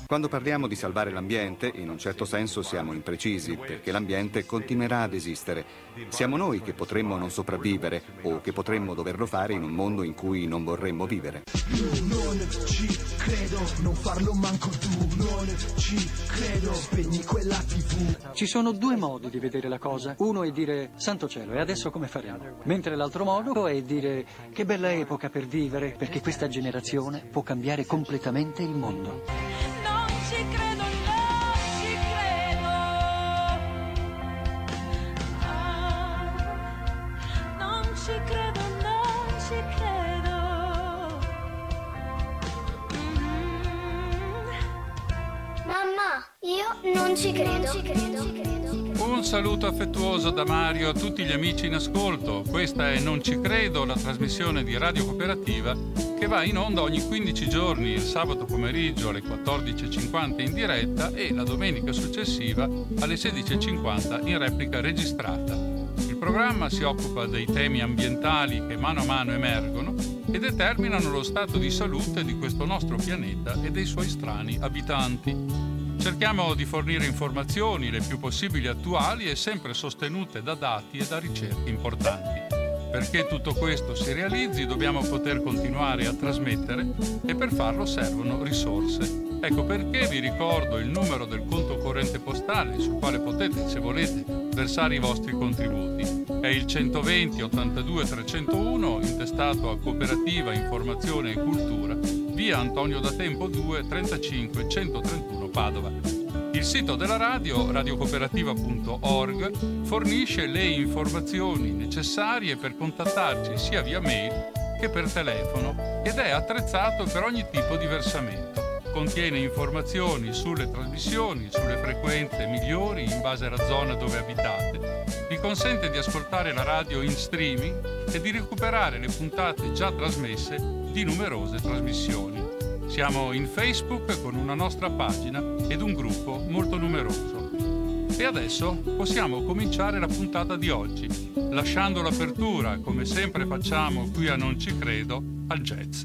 Quando parliamo di salvare l'ambiente, in un certo senso siamo imprecisi, perché l'ambiente continuerà ad esistere. Siamo noi che potremmo non sopravvivere o che potremmo doverlo fare in un mondo in cui non vorremmo vivere. Non ci credo, non farlo manco tu. Non ci credo, spegni quella TV. Ci sono due modi di vedere la cosa. Uno è dire santo cielo, e adesso come faremo? Mentre l'altro modo è dire che bella epoca per vivere, perché questa generazione può cambiare completamente il mondo. Non ci credo, non ci credo. Non ci credo, non ci credo. Mamma, io non ci credo. Un saluto affettuoso da Mario a tutti gli amici in ascolto. Questa è Non ci credo, la trasmissione di Radio Cooperativa che va in onda ogni 15 giorni, il sabato pomeriggio alle 14.50 in diretta e la domenica successiva alle 16.50 in replica registrata. Il programma si occupa dei temi ambientali che mano a mano emergono e determinano lo stato di salute di questo nostro pianeta e dei suoi strani abitanti. Cerchiamo di fornire informazioni le più possibili attuali e sempre sostenute da dati e da ricerche importanti. Perché tutto questo si realizzi dobbiamo poter continuare a trasmettere e per farlo servono risorse. Ecco perché vi ricordo il numero del conto corrente postale sul quale potete, se volete, versare i vostri contributi. È il 120 82 301, intestato a Cooperativa Informazione e Cultura, via Antonio da Tempo 2, 35 131 Padova. Il sito della radio, radiocooperativa.org, fornisce le informazioni necessarie per contattarci sia via mail che per telefono ed è attrezzato per ogni tipo di versamento. Contiene informazioni sulle trasmissioni, sulle frequenze migliori in base alla zona dove abitate. Vi consente di ascoltare la radio in streaming e di recuperare le puntate già trasmesse di numerose trasmissioni. Siamo in Facebook con una nostra pagina ed un gruppo molto numeroso. E adesso possiamo cominciare la puntata di oggi, lasciando l'apertura, come sempre facciamo qui a Non ci credo, al jazz.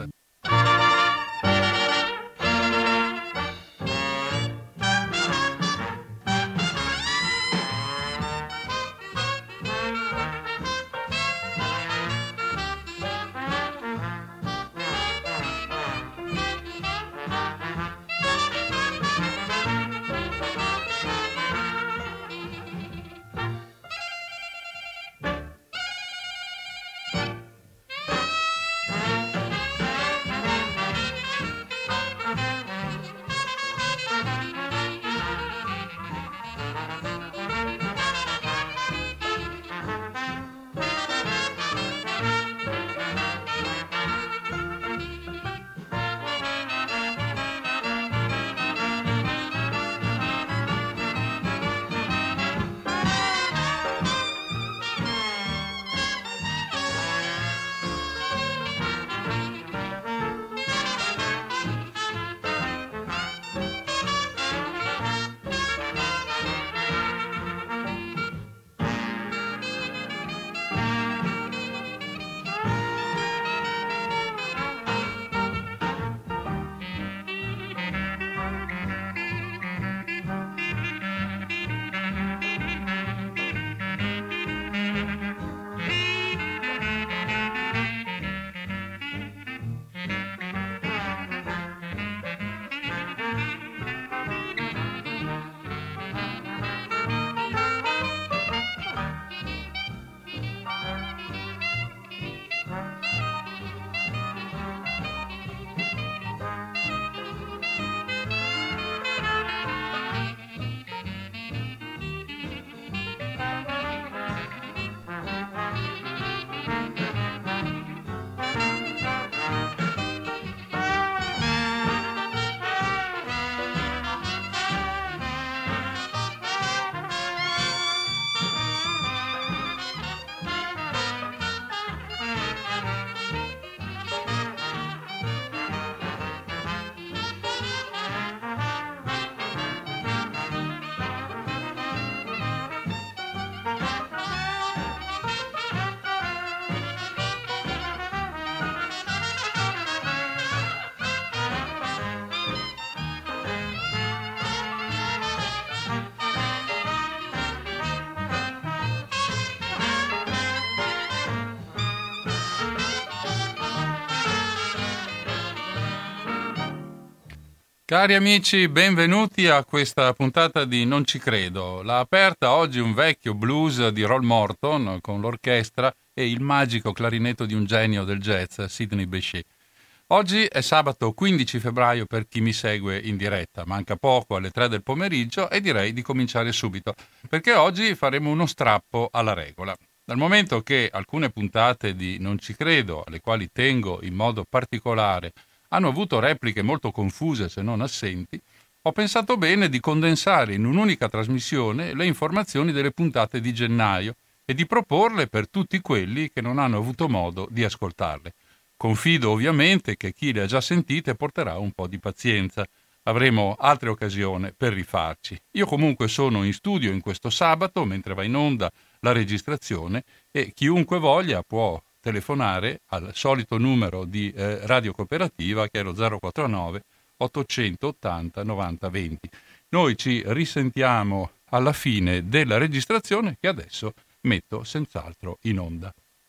Cari amici, benvenuti a questa puntata di Non ci credo. L'ha aperta oggi un vecchio blues di Roll Morton con l'orchestra e il magico clarinetto di un genio del jazz, Sidney Bechet. Oggi è sabato 15 febbraio per chi mi segue in diretta. Manca poco alle 3 del pomeriggio e direi di cominciare subito, perché oggi faremo uno strappo alla regola. Dal momento che alcune puntate di Non ci credo, alle quali tengo in modo particolare, hanno avuto repliche molto confuse se non assenti, ho pensato bene di condensare in un'unica trasmissione le informazioni delle puntate di gennaio e di proporle per tutti quelli che non hanno avuto modo di ascoltarle. Confido ovviamente che chi le ha già sentite porterà un po' di pazienza. Avremo altre occasioni per rifarci. Io comunque sono in studio in questo sabato mentre va in onda la registrazione e chiunque voglia può telefonare al solito numero di Radio Cooperativa che è lo 049 880 90 20. Noi ci risentiamo alla fine della registrazione che adesso metto senz'altro in onda.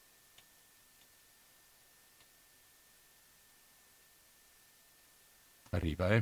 Arriva,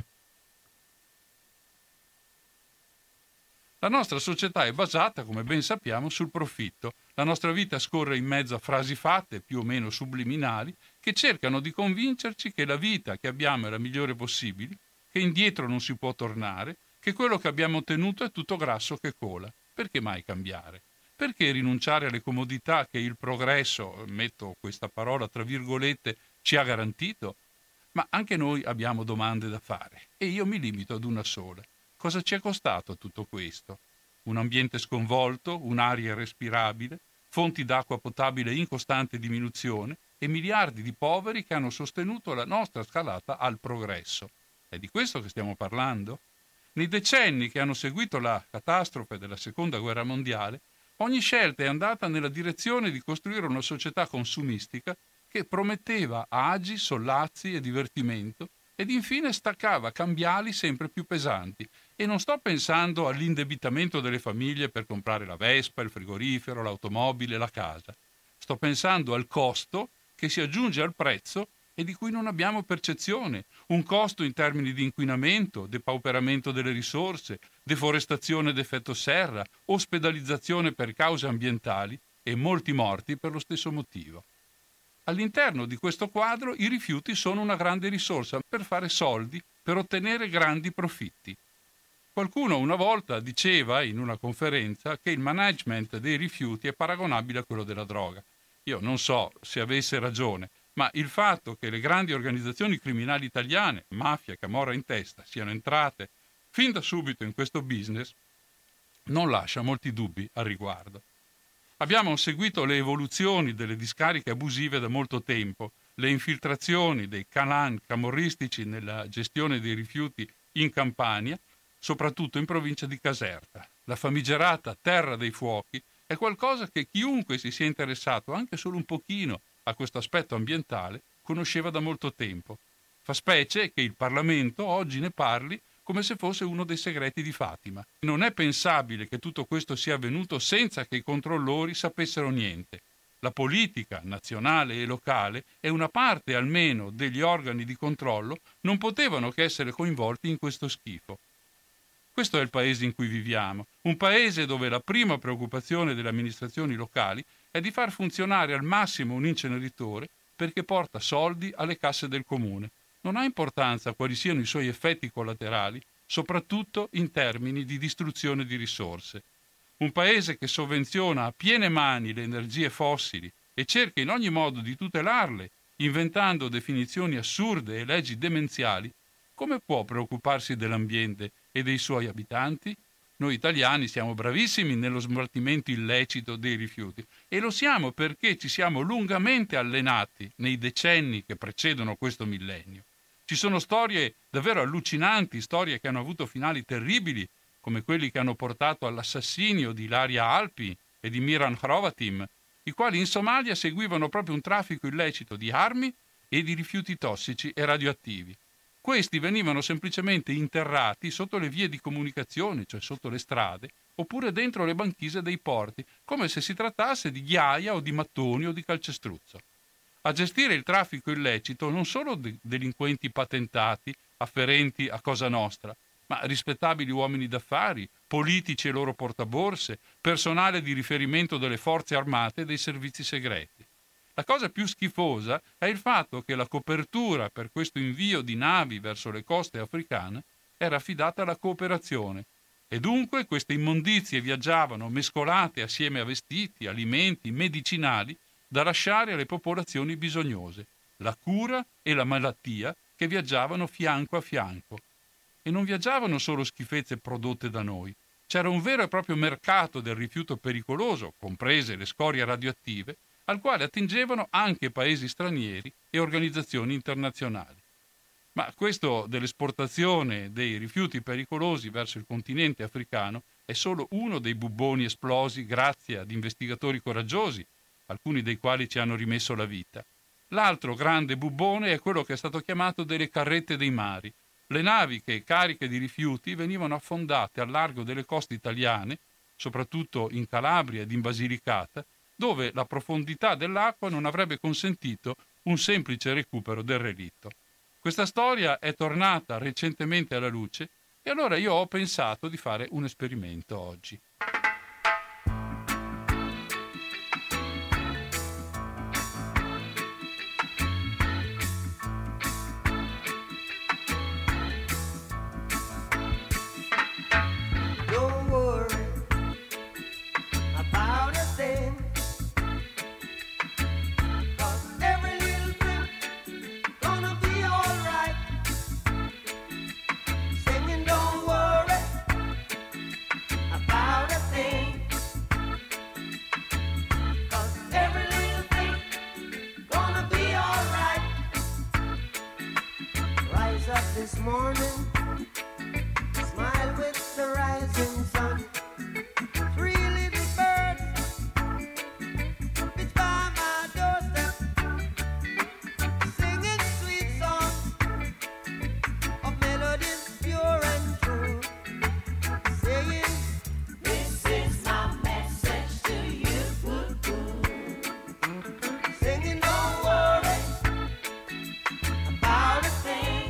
La nostra società è basata, come ben sappiamo, sul profitto. La nostra vita scorre in mezzo a frasi fatte, più o meno subliminali, che cercano di convincerci che la vita che abbiamo è la migliore possibile, che indietro non si può tornare, che quello che abbiamo ottenuto è tutto grasso che cola. Perché mai cambiare? Perché rinunciare alle comodità che il progresso, metto questa parola tra virgolette, ci ha garantito? Ma anche noi abbiamo domande da fare e io mi limito ad una sola. Cosa ci è costato tutto questo? Un ambiente sconvolto, un'aria irrespirabile, fonti d'acqua potabile in costante diminuzione e miliardi di poveri che hanno sostenuto la nostra scalata al progresso. È di questo che stiamo parlando? Nei decenni che hanno seguito la catastrofe della Seconda Guerra Mondiale, ogni scelta è andata nella direzione di costruire una società consumistica che prometteva agi, sollazzi e divertimento ed infine staccava cambiali sempre più pesanti. E non sto pensando all'indebitamento delle famiglie per comprare la Vespa, il frigorifero, l'automobile, la casa. Sto pensando al costo che si aggiunge al prezzo e di cui non abbiamo percezione. Un costo in termini di inquinamento, depauperamento delle risorse, deforestazione d'effetto serra, ospedalizzazione per cause ambientali e molti morti per lo stesso motivo. All'interno di questo quadro i rifiuti sono una grande risorsa per fare soldi, per ottenere grandi profitti. Qualcuno una volta diceva in una conferenza che il management dei rifiuti è paragonabile a quello della droga. Io non so se avesse ragione, ma il fatto che le grandi organizzazioni criminali italiane, mafia e camorra in testa, siano entrate fin da subito in questo business non lascia molti dubbi al riguardo. Abbiamo seguito le evoluzioni delle discariche abusive da molto tempo, le infiltrazioni dei clan camorristici nella gestione dei rifiuti in Campania, soprattutto in provincia di Caserta. La famigerata Terra dei Fuochi è qualcosa che chiunque si sia interessato anche solo un pochino a questo aspetto ambientale conosceva da molto tempo. Fa specie che il Parlamento oggi ne parli come se fosse uno dei segreti di Fatima. Non è pensabile che tutto questo sia avvenuto senza che i controllori sapessero niente. La politica nazionale e locale e una parte almeno degli organi di controllo non potevano che essere coinvolti in questo schifo. Questo è il paese in cui viviamo, un paese dove la prima preoccupazione delle amministrazioni locali è di far funzionare al massimo un inceneritore perché porta soldi alle casse del comune. Non ha importanza quali siano i suoi effetti collaterali, soprattutto in termini di distruzione di risorse. Un paese che sovvenziona a piene mani le energie fossili e cerca in ogni modo di tutelarle, inventando definizioni assurde e leggi demenziali, come può preoccuparsi dell'ambiente e dei suoi abitanti? Noi italiani siamo bravissimi nello smaltimento illecito dei rifiuti e lo siamo perché ci siamo lungamente allenati nei decenni che precedono questo millennio. Ci sono storie davvero allucinanti, storie che hanno avuto finali terribili, come quelli che hanno portato all'assassinio di Ilaria Alpi e di Miran Hrovatin, i quali in Somalia seguivano proprio un traffico illecito di armi e di rifiuti tossici e radioattivi. Questi venivano semplicemente interrati sotto le vie di comunicazione, cioè sotto le strade, oppure dentro le banchise dei porti, come se si trattasse di ghiaia o di mattoni o di calcestruzzo. A gestire il traffico illecito non solo delinquenti patentati afferenti a Cosa Nostra, ma rispettabili uomini d'affari, politici e loro portaborse, personale di riferimento delle forze armate e dei servizi segreti. La cosa più schifosa è il fatto che la copertura per questo invio di navi verso le coste africane era affidata alla cooperazione e dunque queste immondizie viaggiavano mescolate assieme a vestiti, alimenti, medicinali da lasciare alle popolazioni bisognose, la cura e la malattia che viaggiavano fianco a fianco. E non viaggiavano solo schifezze prodotte da noi. C'era un vero e proprio mercato del rifiuto pericoloso, comprese le scorie radioattive, al quale attingevano anche paesi stranieri e organizzazioni internazionali. Ma questo dell'esportazione dei rifiuti pericolosi verso il continente africano è solo uno dei bubboni esplosi grazie ad investigatori coraggiosi, alcuni dei quali ci hanno rimesso la vita. L'altro grande bubbone è quello che è stato chiamato delle carrette dei mari, le navi che, cariche di rifiuti, venivano affondate al largo delle coste italiane, soprattutto in Calabria ed in Basilicata, dove la profondità dell'acqua non avrebbe consentito un semplice recupero del relitto. Questa storia è tornata recentemente alla luce e allora io ho pensato di fare un esperimento oggi. This morning, smile with the rising sun. 3 little birds pitch by my doorstep, singing sweet songs of melodies pure and true, saying, this is my message to you. Singing, don't worry about a thing.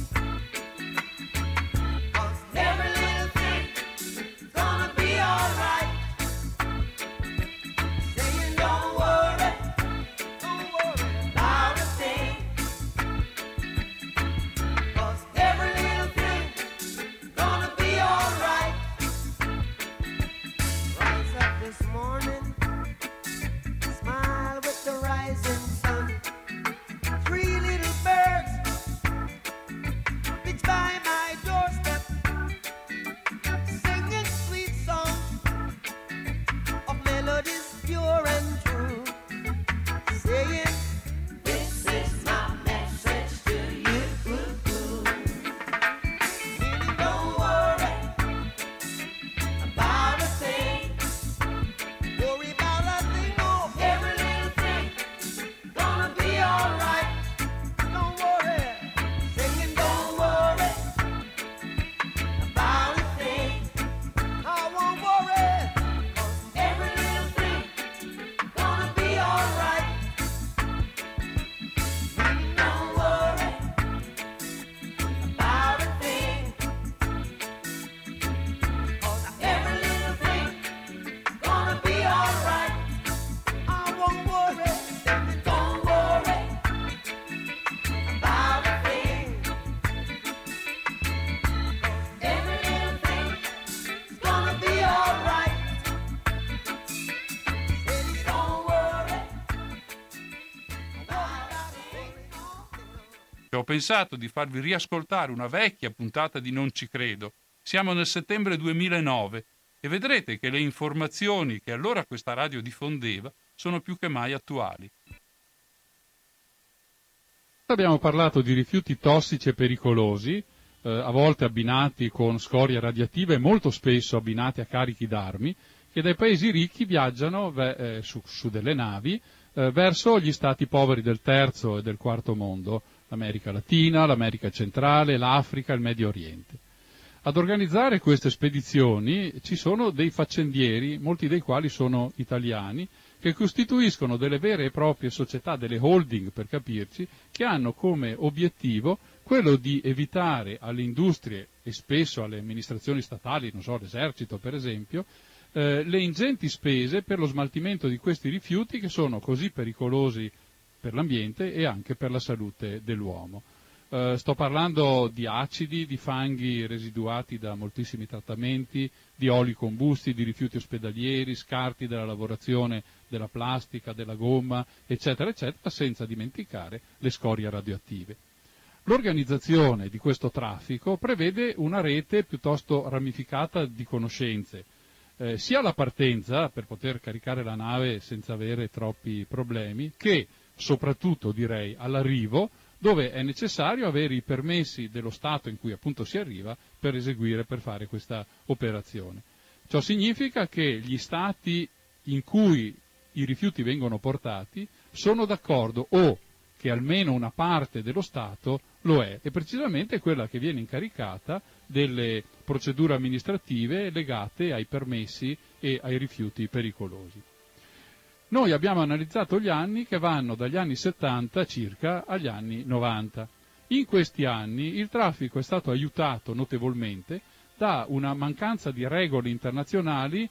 Ho pensato di farvi riascoltare una vecchia puntata di Non ci credo. Siamo nel settembre 2009 e vedrete che le informazioni che allora questa radio diffondeva sono più che mai attuali. Abbiamo parlato di rifiuti tossici e pericolosi, a volte abbinati con scorie radioattive e molto spesso abbinati a carichi d'armi, che dai paesi ricchi viaggiano su delle navi verso gli stati poveri del terzo e del quarto mondo, l'America Latina, l'America Centrale, l'Africa, il Medio Oriente. Ad organizzare queste spedizioni ci sono dei faccendieri, molti dei quali sono italiani, che costituiscono delle vere e proprie società, delle holding per capirci, che hanno come obiettivo quello di evitare alle industrie e spesso alle amministrazioni statali, non so, l'esercito per esempio, le ingenti spese per lo smaltimento di questi rifiuti che sono così pericolosi per l'ambiente e anche per la salute dell'uomo. Sto parlando di acidi, di fanghi residuati da moltissimi trattamenti, di oli combusti, di rifiuti ospedalieri, scarti della lavorazione della plastica, della gomma, eccetera, eccetera, senza dimenticare le scorie radioattive. L'organizzazione di questo traffico prevede una rete piuttosto ramificata di conoscenze, sia alla partenza, per poter caricare la nave senza avere troppi problemi, che soprattutto, direi, all'arrivo, dove è necessario avere i permessi dello Stato in cui appunto si arriva per fare questa operazione. Ciò significa che gli Stati in cui i rifiuti vengono portati sono d'accordo o che almeno una parte dello Stato lo è, e precisamente quella che viene incaricata delle procedure amministrative legate ai permessi e ai rifiuti pericolosi. Noi abbiamo analizzato gli anni che vanno dagli anni 70 circa agli anni 90. In questi anni il traffico è stato aiutato notevolmente da una mancanza di regole internazionali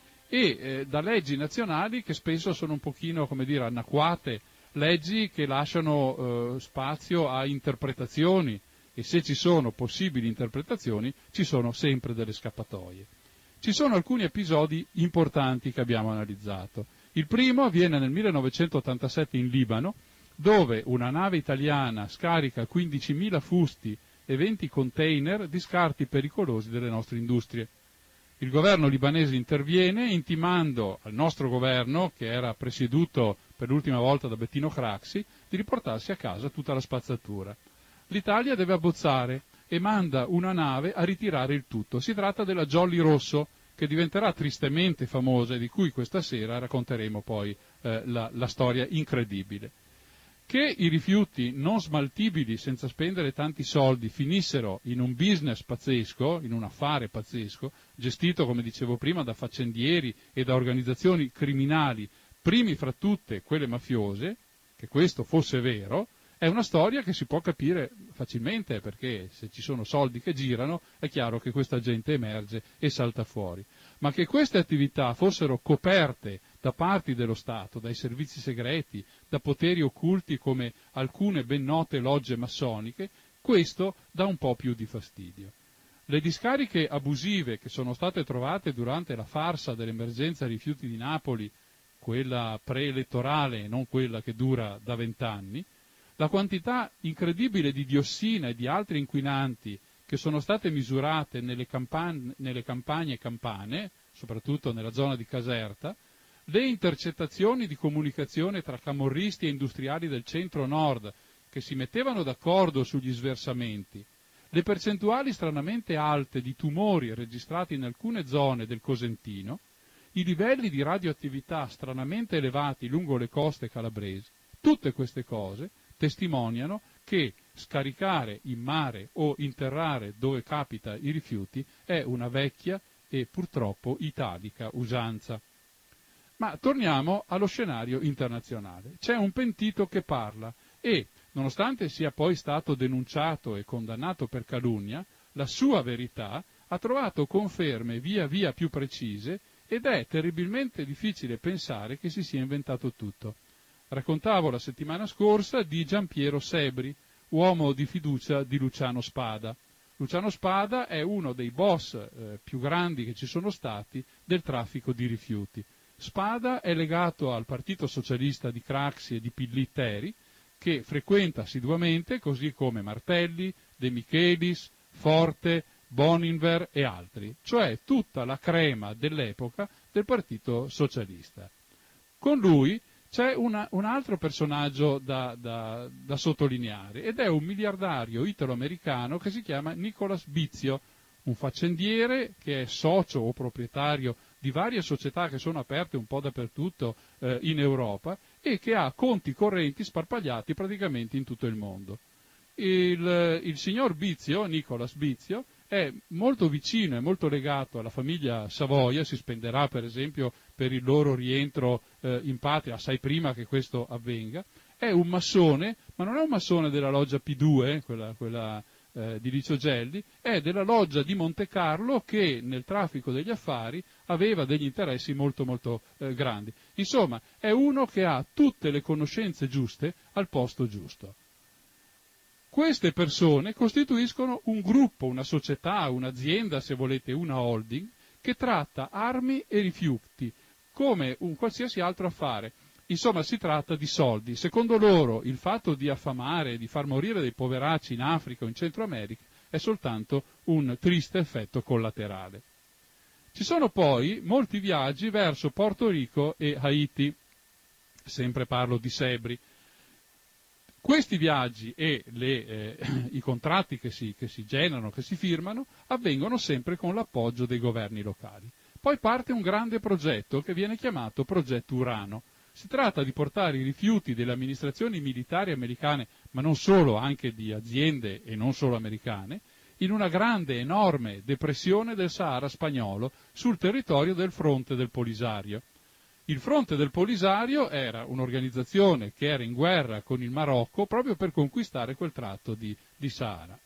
e da leggi nazionali che spesso sono un pochino, come dire, anacquate, leggi che lasciano spazio a interpretazioni, e se ci sono possibili interpretazioni ci sono sempre delle scappatoie. Ci sono alcuni episodi importanti che abbiamo analizzato. Il primo avviene nel 1987 in Libano, dove una nave italiana scarica 15.000 fusti e 20 container di scarti pericolosi delle nostre industrie. Il governo libanese interviene intimando al nostro governo, che era presieduto per l'ultima volta da Bettino Craxi, di riportarsi a casa tutta la spazzatura. L'Italia deve abbozzare e manda una nave a ritirare il tutto. Si tratta della Jolly Rosso, che diventerà tristemente famosa e di cui questa sera racconteremo poi la storia incredibile. Che i rifiuti non smaltibili senza spendere tanti soldi finissero in un business pazzesco, in un affare pazzesco, gestito, come dicevo prima, da faccendieri e da organizzazioni criminali, primi fra tutte quelle mafiose, che questo fosse vero, è una storia che si può capire facilmente, perché se ci sono soldi che girano è chiaro che questa gente emerge e salta fuori. Ma che queste attività fossero coperte da parti dello Stato, dai servizi segreti, da poteri occulti come alcune ben note logge massoniche, questo dà un po' più di fastidio. Le discariche abusive che sono state trovate durante la farsa dell'emergenza rifiuti di Napoli, quella preelettorale e non quella che dura da 20 anni, la quantità incredibile di diossina e di altri inquinanti che sono state misurate nelle campagne campane, soprattutto nella zona di Caserta, le intercettazioni di comunicazione tra camorristi e industriali del centro-nord che si mettevano d'accordo sugli sversamenti, le percentuali stranamente alte di tumori registrati in alcune zone del Cosentino, i livelli di radioattività stranamente elevati lungo le coste calabresi, tutte queste cose testimoniano che scaricare in mare o interrare dove capita i rifiuti è una vecchia e purtroppo italica usanza. Ma torniamo allo scenario internazionale. C'è un pentito che parla e, nonostante sia poi stato denunciato e condannato per calunnia, la sua verità ha trovato conferme via via più precise ed è terribilmente difficile pensare che si sia inventato tutto. Raccontavo la settimana scorsa di Giampiero Sebri, uomo di fiducia di Luciano Spada. Luciano Spada è uno dei boss più grandi che ci sono stati del traffico di rifiuti. Spada è legato al Partito Socialista di Craxi e di Pillitteri, che frequenta assiduamente, così come Martelli, De Michelis, Forte, Boninver e altri, cioè tutta la crema dell'epoca del Partito Socialista. Con lui c'è un altro personaggio da sottolineare, ed è un miliardario italo-americano che si chiama Nicolas Bizio, un faccendiere che è socio o proprietario di varie società che sono aperte un po' dappertutto in Europa e che ha conti correnti sparpagliati praticamente in tutto il mondo. Il signor Bizio, Nicolas Bizio, è molto vicino, è molto legato alla famiglia Savoia, si spenderà per esempio per il loro rientro in patria assai prima che questo avvenga, è un massone, ma non è un massone della loggia P2, quella di Licio Gelli, è della loggia di Monte Carlo che nel traffico degli affari aveva degli interessi molto molto grandi. Insomma, è uno che ha tutte le conoscenze giuste al posto giusto. Queste persone costituiscono un gruppo, una società, un'azienda, se volete, una holding, che tratta armi e rifiuti come un qualsiasi altro affare. Insomma, si tratta di soldi. Secondo loro, il fatto di affamare, di far morire dei poveracci in Africa o in Centro America è soltanto un triste effetto collaterale. Ci sono poi molti viaggi verso Porto Rico e Haiti. Sempre parlo di Sebri. Questi viaggi e i contratti che si generano, che si firmano, avvengono sempre con l'appoggio dei governi locali. Poi parte un grande progetto che viene chiamato Progetto Urano. Si tratta di portare i rifiuti delle amministrazioni militari americane, ma non solo, anche di aziende e non solo americane, in una grande, enorme depressione del Sahara spagnolo sul territorio del Fronte del Polisario. Il Fronte del Polisario era un'organizzazione che era in guerra con il Marocco proprio per conquistare quel tratto di Sahara.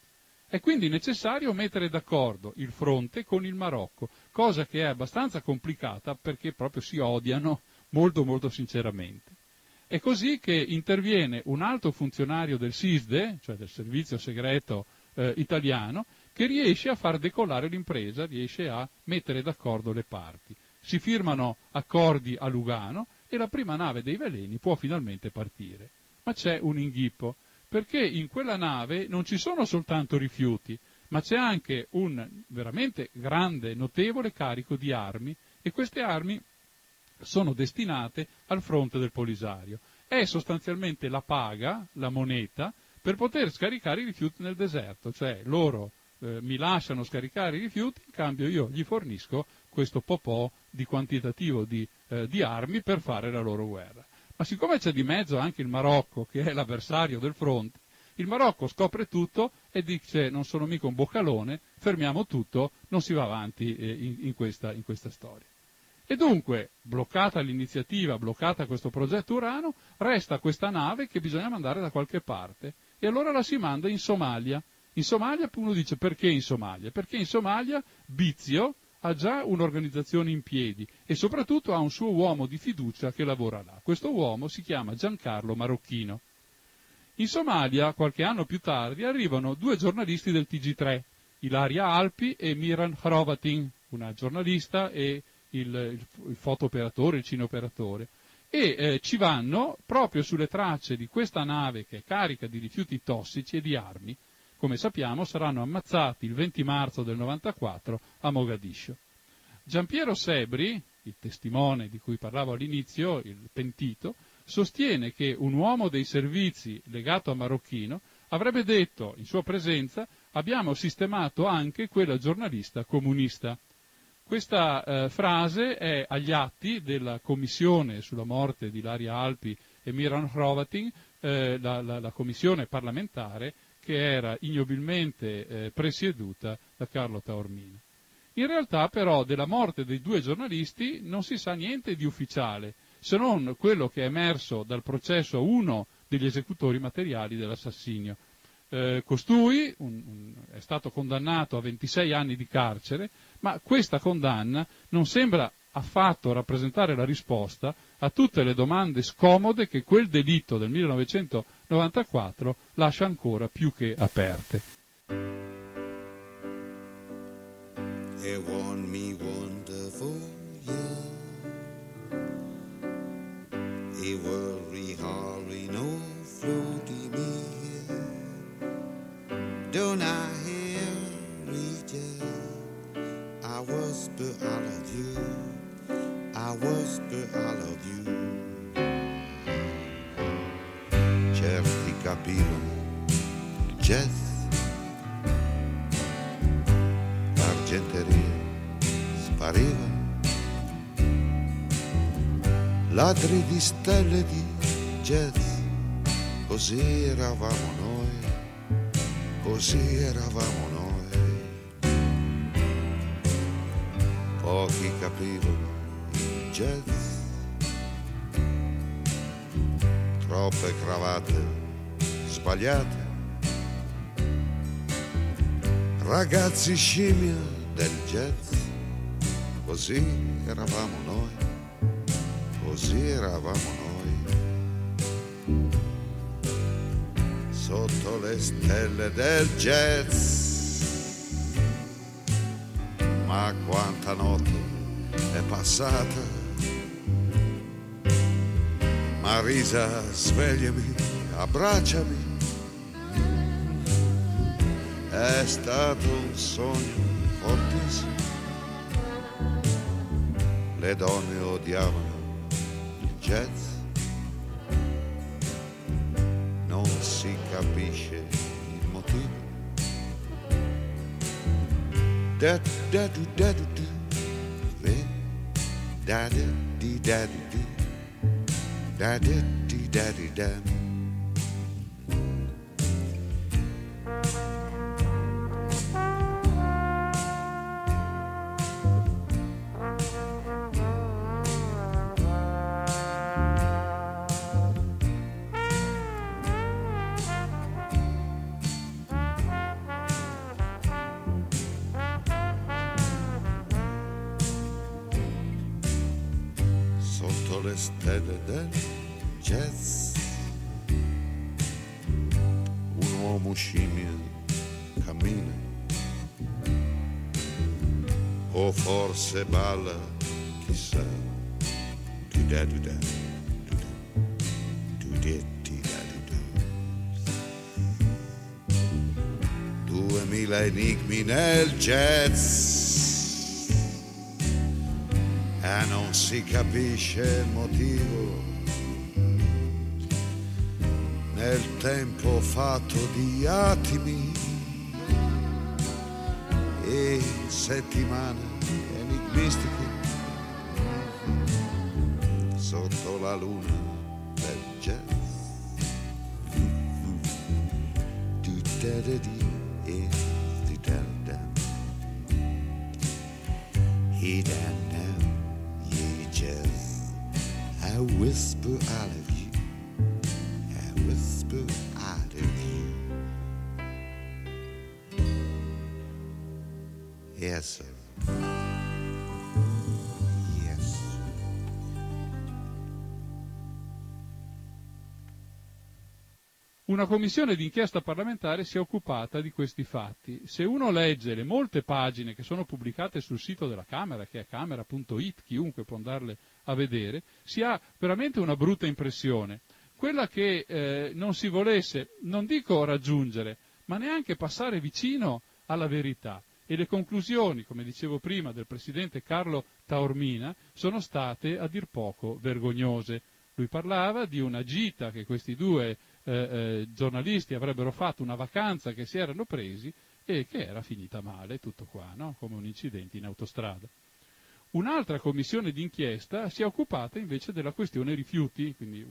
È quindi necessario mettere d'accordo il fronte con il Marocco, cosa che è abbastanza complicata perché proprio si odiano molto molto sinceramente. È così che interviene un alto funzionario del SISDE, cioè del servizio segreto italiano, che riesce a far decollare l'impresa, riesce a mettere d'accordo le parti. Si firmano accordi a Lugano e la prima nave dei veleni può finalmente partire. Ma c'è un inghippo, perché in quella nave non ci sono soltanto rifiuti, ma c'è anche un veramente grande, notevole carico di armi, e queste armi sono destinate al Fronte del Polisario. È sostanzialmente la paga, la moneta, per poter scaricare i rifiuti nel deserto, cioè loro mi lasciano scaricare i rifiuti, in cambio io gli fornisco questo popò di quantitativo di armi per fare la loro guerra. Ma siccome c'è di mezzo anche il Marocco, che è l'avversario del fronte, il Marocco scopre tutto e dice: non sono mica un boccalone, fermiamo tutto, non si va avanti in questa storia. E dunque, bloccata l'iniziativa, bloccata questo progetto Urano, resta questa nave che bisogna mandare da qualche parte, e allora la si manda in Somalia. In Somalia uno dice: perché in Somalia? Perché in Somalia Bizio ha già un'organizzazione in piedi e soprattutto ha un suo uomo di fiducia che lavora là. Questo uomo si chiama Giancarlo Marocchino. In Somalia, qualche anno più tardi, arrivano due giornalisti del TG3, Ilaria Alpi e Miran Hrovatin, una giornalista e il fotooperatore, il cineoperatore, e ci vanno proprio sulle tracce di questa nave che è carica di rifiuti tossici e di armi. Come sappiamo, saranno ammazzati il 20 marzo del 94 a Mogadiscio. Giampiero Sebri, il testimone di cui parlavo all'inizio, il pentito, sostiene che un uomo dei servizi legato a Marocchino avrebbe detto in sua presenza: abbiamo sistemato anche quella giornalista comunista. Questa frase è agli atti della commissione sulla morte di Ilaria Alpi e Miran Hrovatin, la commissione parlamentare che era ignobilmente presieduta da Carlo Taormina. In realtà però della morte dei due giornalisti non si sa niente di ufficiale, se non quello che è emerso dal processo a uno degli esecutori materiali dell'assassinio. Costui è stato condannato a 26 anni di carcere, ma questa condanna non sembra affatto rappresentare la risposta a tutte le domande scomode che quel delitto del 1994 lascia ancora più che aperte. It won me wonderful year. E worry hardly no floaty me here. Don't I hear reaches? I whisper I love you. I whisper I love you. Certi capivano il jazz, l'argenteria spariva, ladri di stelle di jazz, così eravamo noi, così eravamo noi. pochi capivano il jazz, troppe cravatte sbagliate, ragazzi scimmia del jazz, così eravamo noi, così eravamo noi, sotto le stelle del jazz. Ma quanta notte è passata, Marisa, svegliami, abbracciami, è stato un sogno fortissimo, le donne odiavano il jazz, non si capisce il motivo. Da da do da do do, da da di da do do, da da di da di da. Le stelle del jazz, un uomo scimmia cammina, o forse balla, chissà, du-da, du-da, du-da, du-da, du-da, du-da. 2000 enigmi nel jazz, e non si capisce il motivo, nel tempo fatto di attimi e settimane enigmistiche, sotto la luna del jazz. Du-da-da-di e di-da-da. He-da-da. I whisper I love you, I whisper I love you. Yes, sir. Yes. Una commissione d'inchiesta parlamentare si è occupata di questi fatti. Se uno legge le molte pagine che sono pubblicate sul sito della Camera, che è camera.it, chiunque può andarle a vedere, si ha veramente una brutta impressione. Quella che non si volesse, non dico raggiungere, ma neanche passare vicino alla verità. E le conclusioni, come dicevo prima, del presidente Carlo Taormina sono state a dir poco vergognose. Lui parlava di una gita che questi due giornalisti avrebbero fatto, una vacanza che si erano presi e che era finita male, tutto qua, no? Come un incidente in autostrada. Un'altra commissione d'inchiesta si è occupata invece della questione rifiuti, quindi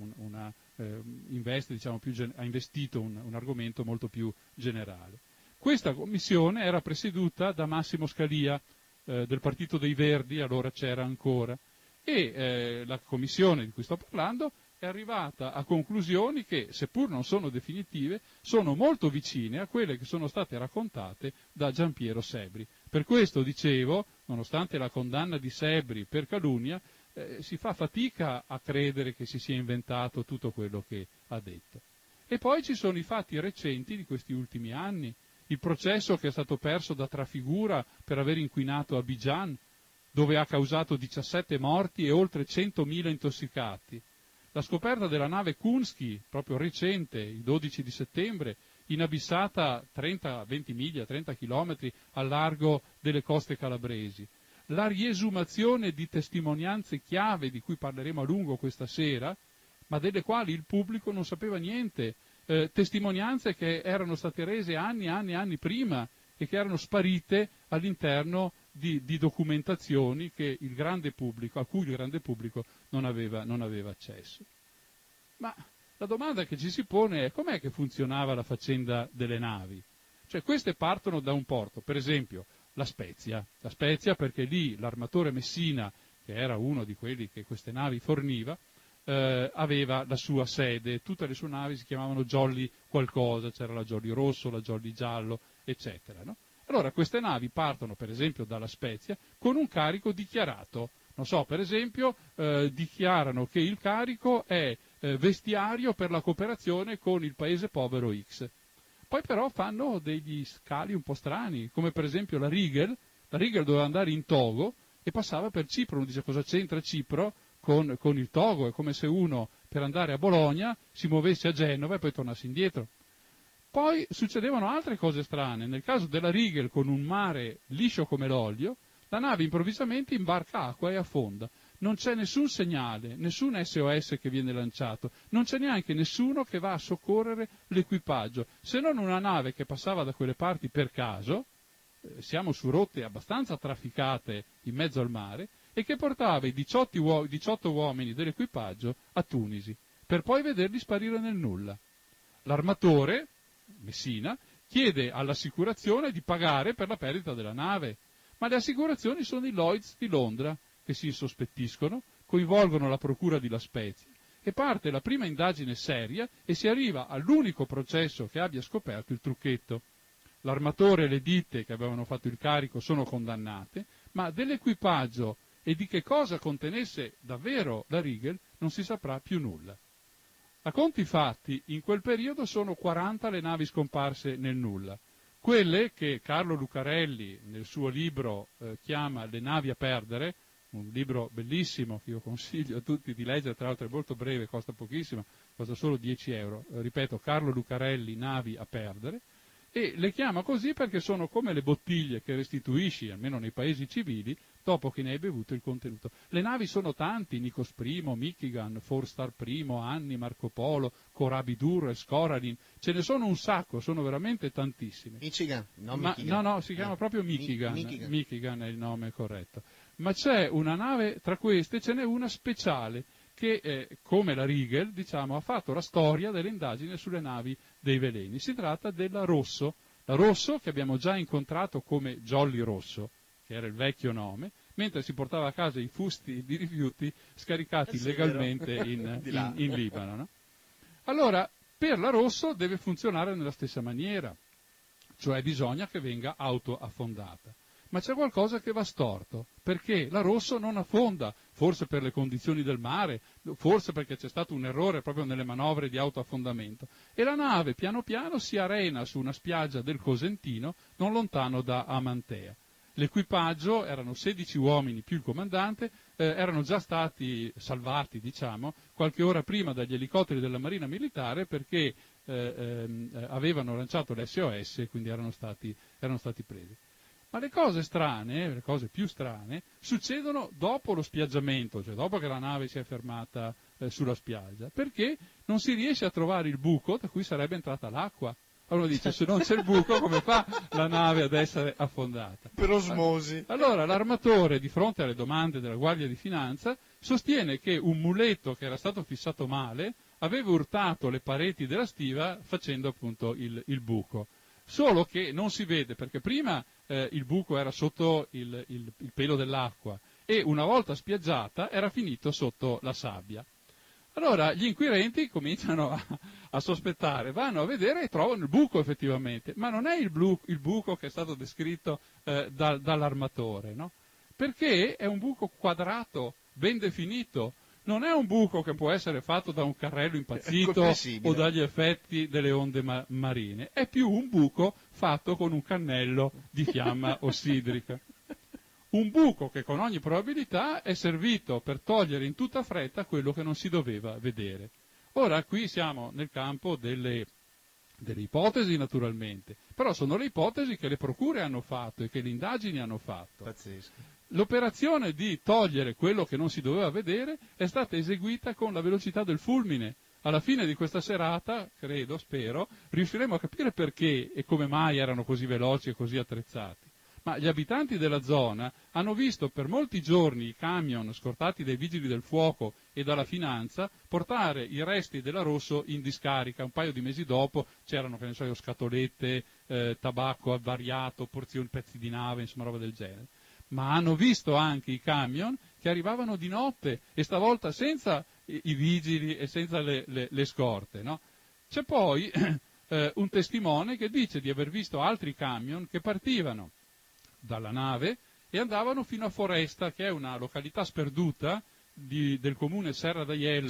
ha investito un argomento molto più generale. Questa commissione era presieduta da Massimo Scalia, del Partito dei Verdi, allora c'era ancora, e la commissione di cui sto parlando è arrivata a conclusioni che, seppur non sono definitive, sono molto vicine a quelle che sono state raccontate da Giampiero Sebri. Per questo dicevo, nonostante la condanna di Sebri per calunnia, si fa fatica a credere che si sia inventato tutto quello che ha detto. E poi ci sono i fatti recenti di questi ultimi anni, il processo che è stato perso da Trafigura per aver inquinato Abidjan, dove ha causato 17 morti e oltre 100.000 intossicati. La scoperta della nave Kunsky, proprio recente, il 12 di settembre, inabissata 20 miglia, 30 chilometri al largo delle coste calabresi. La riesumazione di testimonianze chiave, di cui parleremo a lungo questa sera, ma delle quali il pubblico non sapeva niente, testimonianze che erano state rese anni prima e che erano sparite all'interno di documentazioni che il grande pubblico, a cui il grande pubblico non aveva accesso. Ma la domanda che ci si pone è: com'è che funzionava la faccenda delle navi? Cioè, queste partono da un porto, per esempio la Spezia perché lì l'armatore Messina, che era uno di quelli che queste navi forniva, aveva la sua sede, tutte le sue navi si chiamavano Jolly qualcosa, c'era la Jolly rosso, la Jolly giallo, eccetera, no? Allora queste navi partono per esempio dalla Spezia con un carico dichiarato, non so, per esempio dichiarano che il carico è vestiario per la cooperazione con il paese povero X. Poi però fanno degli scali un po' strani, come per esempio la Rigel doveva andare in Togo e passava per Cipro. Uno dice: cosa c'entra Cipro con il Togo? È come se uno per andare a Bologna si muovesse a Genova e poi tornasse indietro. Poi succedevano altre cose strane. Nel caso della Rigel, con un mare liscio come l'olio, la nave improvvisamente imbarca acqua e affonda. Non c'è nessun segnale, nessun SOS che viene lanciato, non c'è neanche nessuno che va a soccorrere l'equipaggio, se non una nave che passava da quelle parti per caso, siamo su rotte abbastanza trafficate in mezzo al mare, e che portava i 18 uomini dell'equipaggio a Tunisi, per poi vederli sparire nel nulla. L'armatore, Messina, chiede all'assicurazione di pagare per la perdita della nave, ma le assicurazioni sono i Lloyds di Londra, che si insospettiscono, coinvolgono la procura di La Spezia, e parte la prima indagine seria e si arriva all'unico processo che abbia scoperto il trucchetto. L'armatore e le ditte che avevano fatto il carico sono condannate, ma dell'equipaggio e di che cosa contenesse davvero la Rigel non si saprà più nulla. A conti fatti, in quel periodo sono 40 le navi scomparse nel nulla. Quelle che Carlo Lucarelli nel suo libro chiama Le navi a perdere, un libro bellissimo che io consiglio a tutti di leggere, tra l'altro è molto breve, costa pochissimo, costa solo 10 euro. Ripeto, Carlo Lucarelli, Navi a perdere, e le chiama così perché sono come le bottiglie che restituisci, almeno nei paesi civili, dopo che ne hai bevuto il contenuto. Le navi sono tanti: Nikos I, Michigan, Four Star I, Anni, Marco Polo, Corabidur, Scoradin, ce ne sono un sacco, sono veramente tantissime. Michigan, no, si chiama proprio Michigan. Michigan è il nome corretto. Ma c'è una nave, tra queste ce n'è una speciale, che come la Rigel, diciamo, ha fatto la storia delle indagini sulle navi dei veleni. Si tratta della Rosso, la Rosso che abbiamo già incontrato come Jolly Rosso, che era il vecchio nome, mentre si portava a casa i fusti di rifiuti scaricati illegalmente in Libano. No? Allora, per la Rosso deve funzionare nella stessa maniera, cioè bisogna che venga autoaffondata. Ma c'è qualcosa che va storto, perché la Rosso non affonda, forse per le condizioni del mare, forse perché c'è stato un errore proprio nelle manovre di autoaffondamento, e la nave piano piano si arena su una spiaggia del Cosentino, non lontano da Amantea. L'equipaggio, erano 16 uomini più il comandante, erano già stati salvati, diciamo, qualche ora prima dagli elicotteri della Marina Militare perché avevano lanciato l'SOS e quindi erano stati presi. Ma le cose strane, le cose più strane, succedono dopo lo spiaggiamento, cioè dopo che la nave si è fermata sulla spiaggia, perché non si riesce a trovare il buco da cui sarebbe entrata l'acqua. Allora dice: se non c'è il buco, come fa la nave ad essere affondata? Per osmosi. Allora l'armatore, di fronte alle domande della Guardia di Finanza, sostiene che un muletto che era stato fissato male aveva urtato le pareti della stiva facendo appunto il buco. Solo che non si vede, perché prima il buco era sotto il pelo dell'acqua e una volta spiaggiata era finito sotto la sabbia. Allora gli inquirenti cominciano a sospettare, vanno a vedere e trovano il buco effettivamente, ma non è il buco che è stato descritto dall'armatore, no? Perché è un buco quadrato, ben definito. Non è un buco che può essere fatto da un carrello impazzito o dagli effetti delle onde marine, è più un buco fatto con un cannello di fiamma ossidrica. Un buco che con ogni probabilità è servito per togliere in tutta fretta quello che non si doveva vedere. Ora qui siamo nel campo delle ipotesi naturalmente, però sono le ipotesi che le procure hanno fatto e che le indagini hanno fatto. Pazzesco. L'operazione di togliere quello che non si doveva vedere è stata eseguita con la velocità del fulmine. Alla fine di questa serata, spero, riusciremo a capire perché e come mai erano così veloci e così attrezzati. ma gli abitanti della zona hanno visto per molti giorni i camion scortati dai vigili del fuoco e dalla finanza portare i resti della Rosso in discarica. Un paio di mesi dopo c'erano, che ne so io, scatolette, tabacco avvariato, porzioni, pezzi di nave, insomma roba del genere. Ma hanno visto anche i camion che arrivavano di notte e stavolta senza i vigili e senza le scorte, no? C'è poi un testimone che dice di aver visto altri camion che partivano dalla nave e andavano fino a Foresta, che è una località sperduta del comune Serra d'Aiello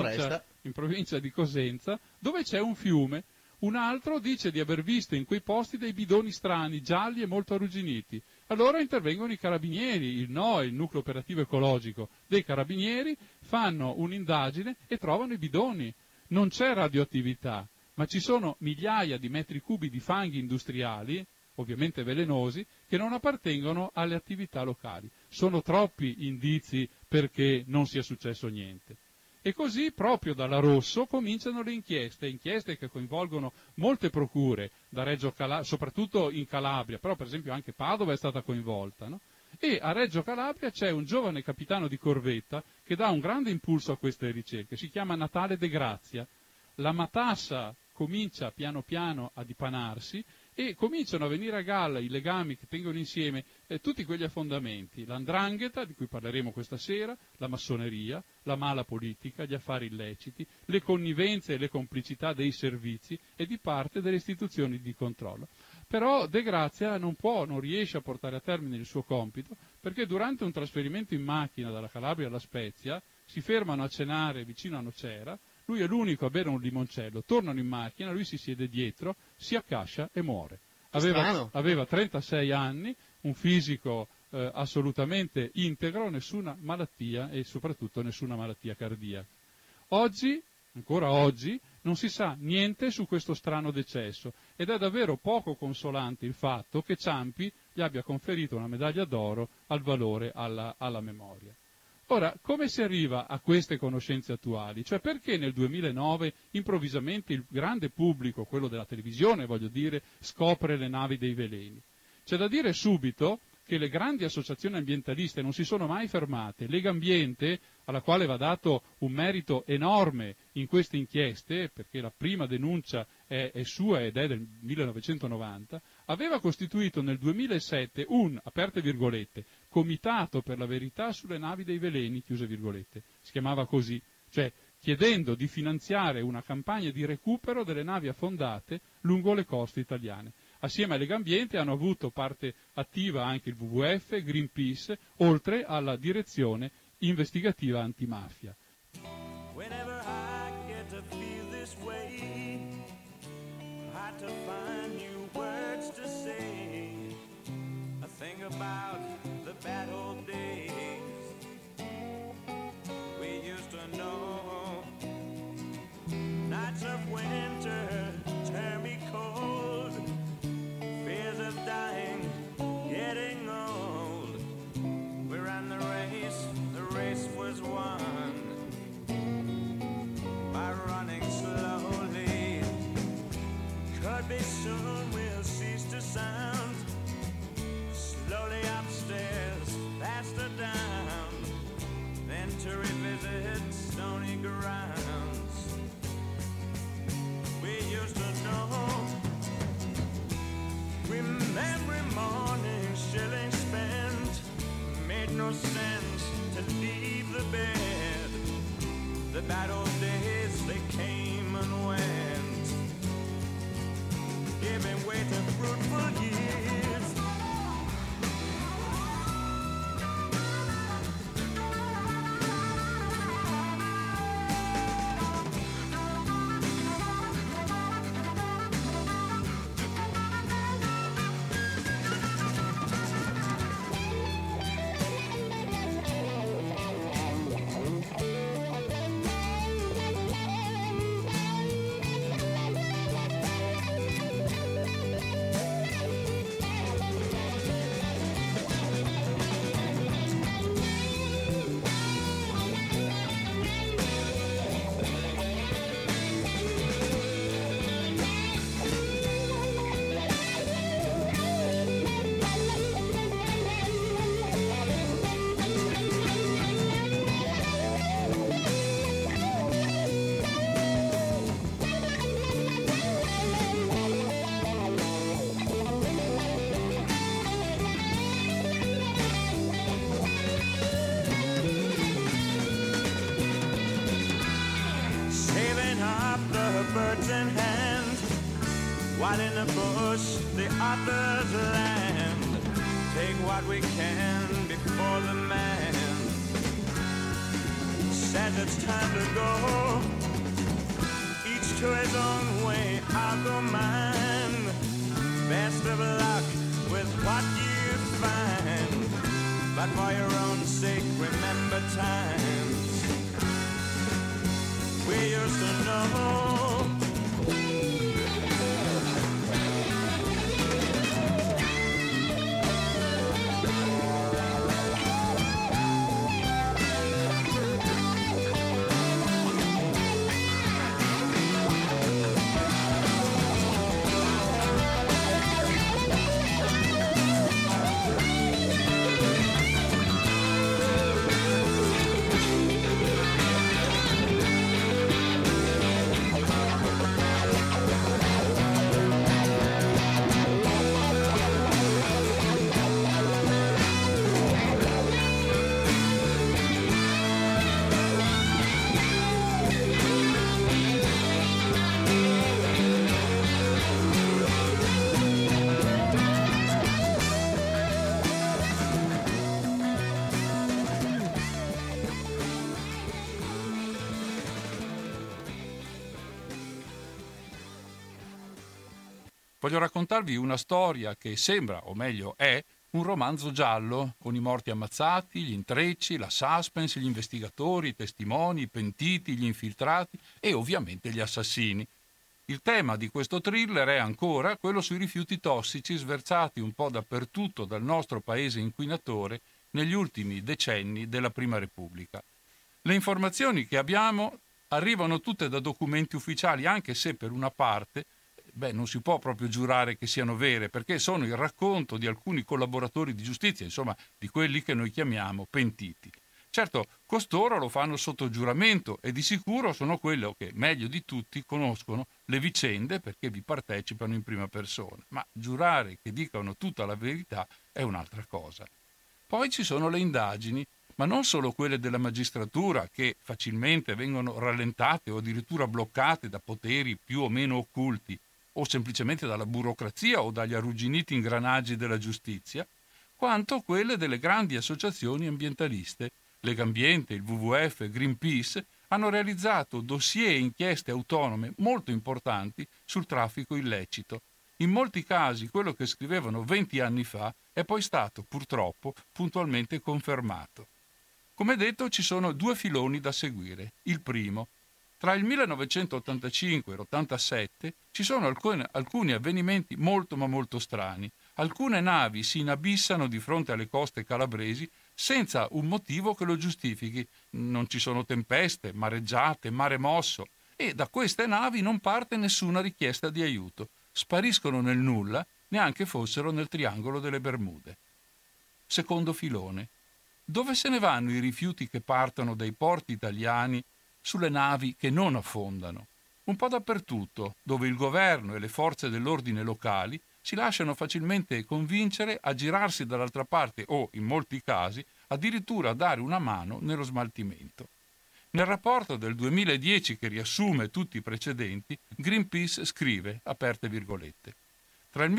in provincia di Cosenza, dove c'è un fiume. Un altro dice di aver visto in quei posti dei bidoni strani, gialli e molto arrugginiti. Allora intervengono i carabinieri, il NOE, il nucleo operativo ecologico dei carabinieri, fanno un'indagine e trovano i bidoni. Non c'è radioattività, ma ci sono migliaia di metri cubi di fanghi industriali, ovviamente velenosi, che non appartengono alle attività locali. Sono troppi indizi perché non sia successo niente. E così proprio dalla Rosso cominciano le inchieste che coinvolgono molte procure, da Reggio Calabria, soprattutto in Calabria, però per esempio anche Padova è stata coinvolta, no? E a Reggio Calabria c'è un giovane capitano di corvetta che dà un grande impulso a queste ricerche, si chiama Natale De Grazia. La matassa comincia piano piano a dipanarsi e cominciano a venire a galla i legami che tengono insieme tutti quegli affondamenti, l''ndrangheta, di cui parleremo questa sera, la massoneria, la mala politica, gli affari illeciti, le connivenze e le complicità dei servizi e di parte delle istituzioni di controllo. Però De Grazia non riesce a portare a termine il suo compito, perché durante un trasferimento in macchina dalla Calabria alla Spezia si fermano a cenare vicino a Nocera. Lui è l'unico a bere un limoncello, tornano in macchina, lui si siede dietro, si accascia e muore. Aveva 36 anni, un fisico assolutamente integro, nessuna malattia e soprattutto nessuna malattia cardiaca. Oggi, ancora oggi, non si sa niente su questo strano decesso ed è davvero poco consolante il fatto che Ciampi gli abbia conferito una medaglia d'oro al valore alla memoria. Ora, come si arriva a queste conoscenze attuali? Cioè, perché nel 2009 improvvisamente il grande pubblico, quello della televisione, voglio dire, scopre le navi dei veleni? C'è da dire subito che le grandi associazioni ambientaliste non si sono mai fermate. Legambiente, alla quale va dato un merito enorme in queste inchieste, perché la prima denuncia è sua ed è del 1990, aveva costituito nel 2007 un, aperte virgolette, comitato per la verità sulle navi dei veleni, chiuse virgolette, si chiamava così, cioè chiedendo di finanziare una campagna di recupero delle navi affondate lungo le coste italiane. Assieme a Legambiente hanno avuto parte attiva anche il WWF, Greenpeace, oltre alla direzione investigativa antimafia. Whenever I get to feel this way, I have to find new words to say. I think about the bad old days we used to know. Nights of winter turn me cold. Fears of dying, getting old. We ran the race was won by running slowly. Could be soon we'll cease to sound. Slowly upstairs, faster down, then to revisit stony grounds we used to know. Remember morning shilling spent, made no sense to leave the bed. The bad old days, they came and went, giving way to fruitful years. while in the bush the others land. Take what we can before the man says it's time to go. Each to his own way, I'll go mine. Best of luck with what you find, but for your own sake, remember times we used to know. Voglio raccontarvi una storia che sembra, o meglio è, un romanzo giallo, con i morti ammazzati, gli intrecci, la suspense, gli investigatori, i testimoni, i pentiti, gli infiltrati e ovviamente gli assassini. Il tema di questo thriller è ancora quello sui rifiuti tossici sversati un po' dappertutto dal nostro paese inquinatore negli ultimi decenni della Prima Repubblica. Le informazioni che abbiamo arrivano tutte da documenti ufficiali, anche se per una parte non si può proprio giurare che siano vere, perché sono il racconto di alcuni collaboratori di giustizia, insomma, di quelli che noi chiamiamo pentiti. Certo, costoro lo fanno sotto giuramento e di sicuro sono quelli che meglio di tutti conoscono le vicende perché vi partecipano in prima persona, ma giurare che dicano tutta la verità è un'altra cosa. Poi ci sono le indagini, ma non solo quelle della magistratura, che facilmente vengono rallentate o addirittura bloccate da poteri più o meno occulti, o semplicemente dalla burocrazia o dagli arrugginiti ingranaggi della giustizia, quanto quelle delle grandi associazioni ambientaliste. Legambiente, il WWF, Greenpeace hanno realizzato dossier e inchieste autonome molto importanti sul traffico illecito. In molti casi quello che scrivevano 20 anni fa è poi stato, purtroppo, puntualmente confermato. Come detto, ci sono due filoni da seguire. Il primo: tra il 1985 e l'87 ci sono alcuni avvenimenti molto ma molto strani. Alcune navi si inabissano di fronte alle coste calabresi senza un motivo che lo giustifichi. Non ci sono tempeste, mareggiate, mare mosso, e da queste navi non parte nessuna richiesta di aiuto. Spariscono nel nulla, neanche fossero nel triangolo delle Bermude. Secondo filone: dove se ne vanno i rifiuti che partono dai porti italiani sulle navi che non affondano? Un po' dappertutto, dove il governo e le forze dell'ordine locali si lasciano facilmente convincere a girarsi dall'altra parte o, in molti casi, addirittura a dare una mano nello smaltimento. Nel rapporto del 2010 che riassume tutti i precedenti, Greenpeace scrive, aperte virgolette: tra il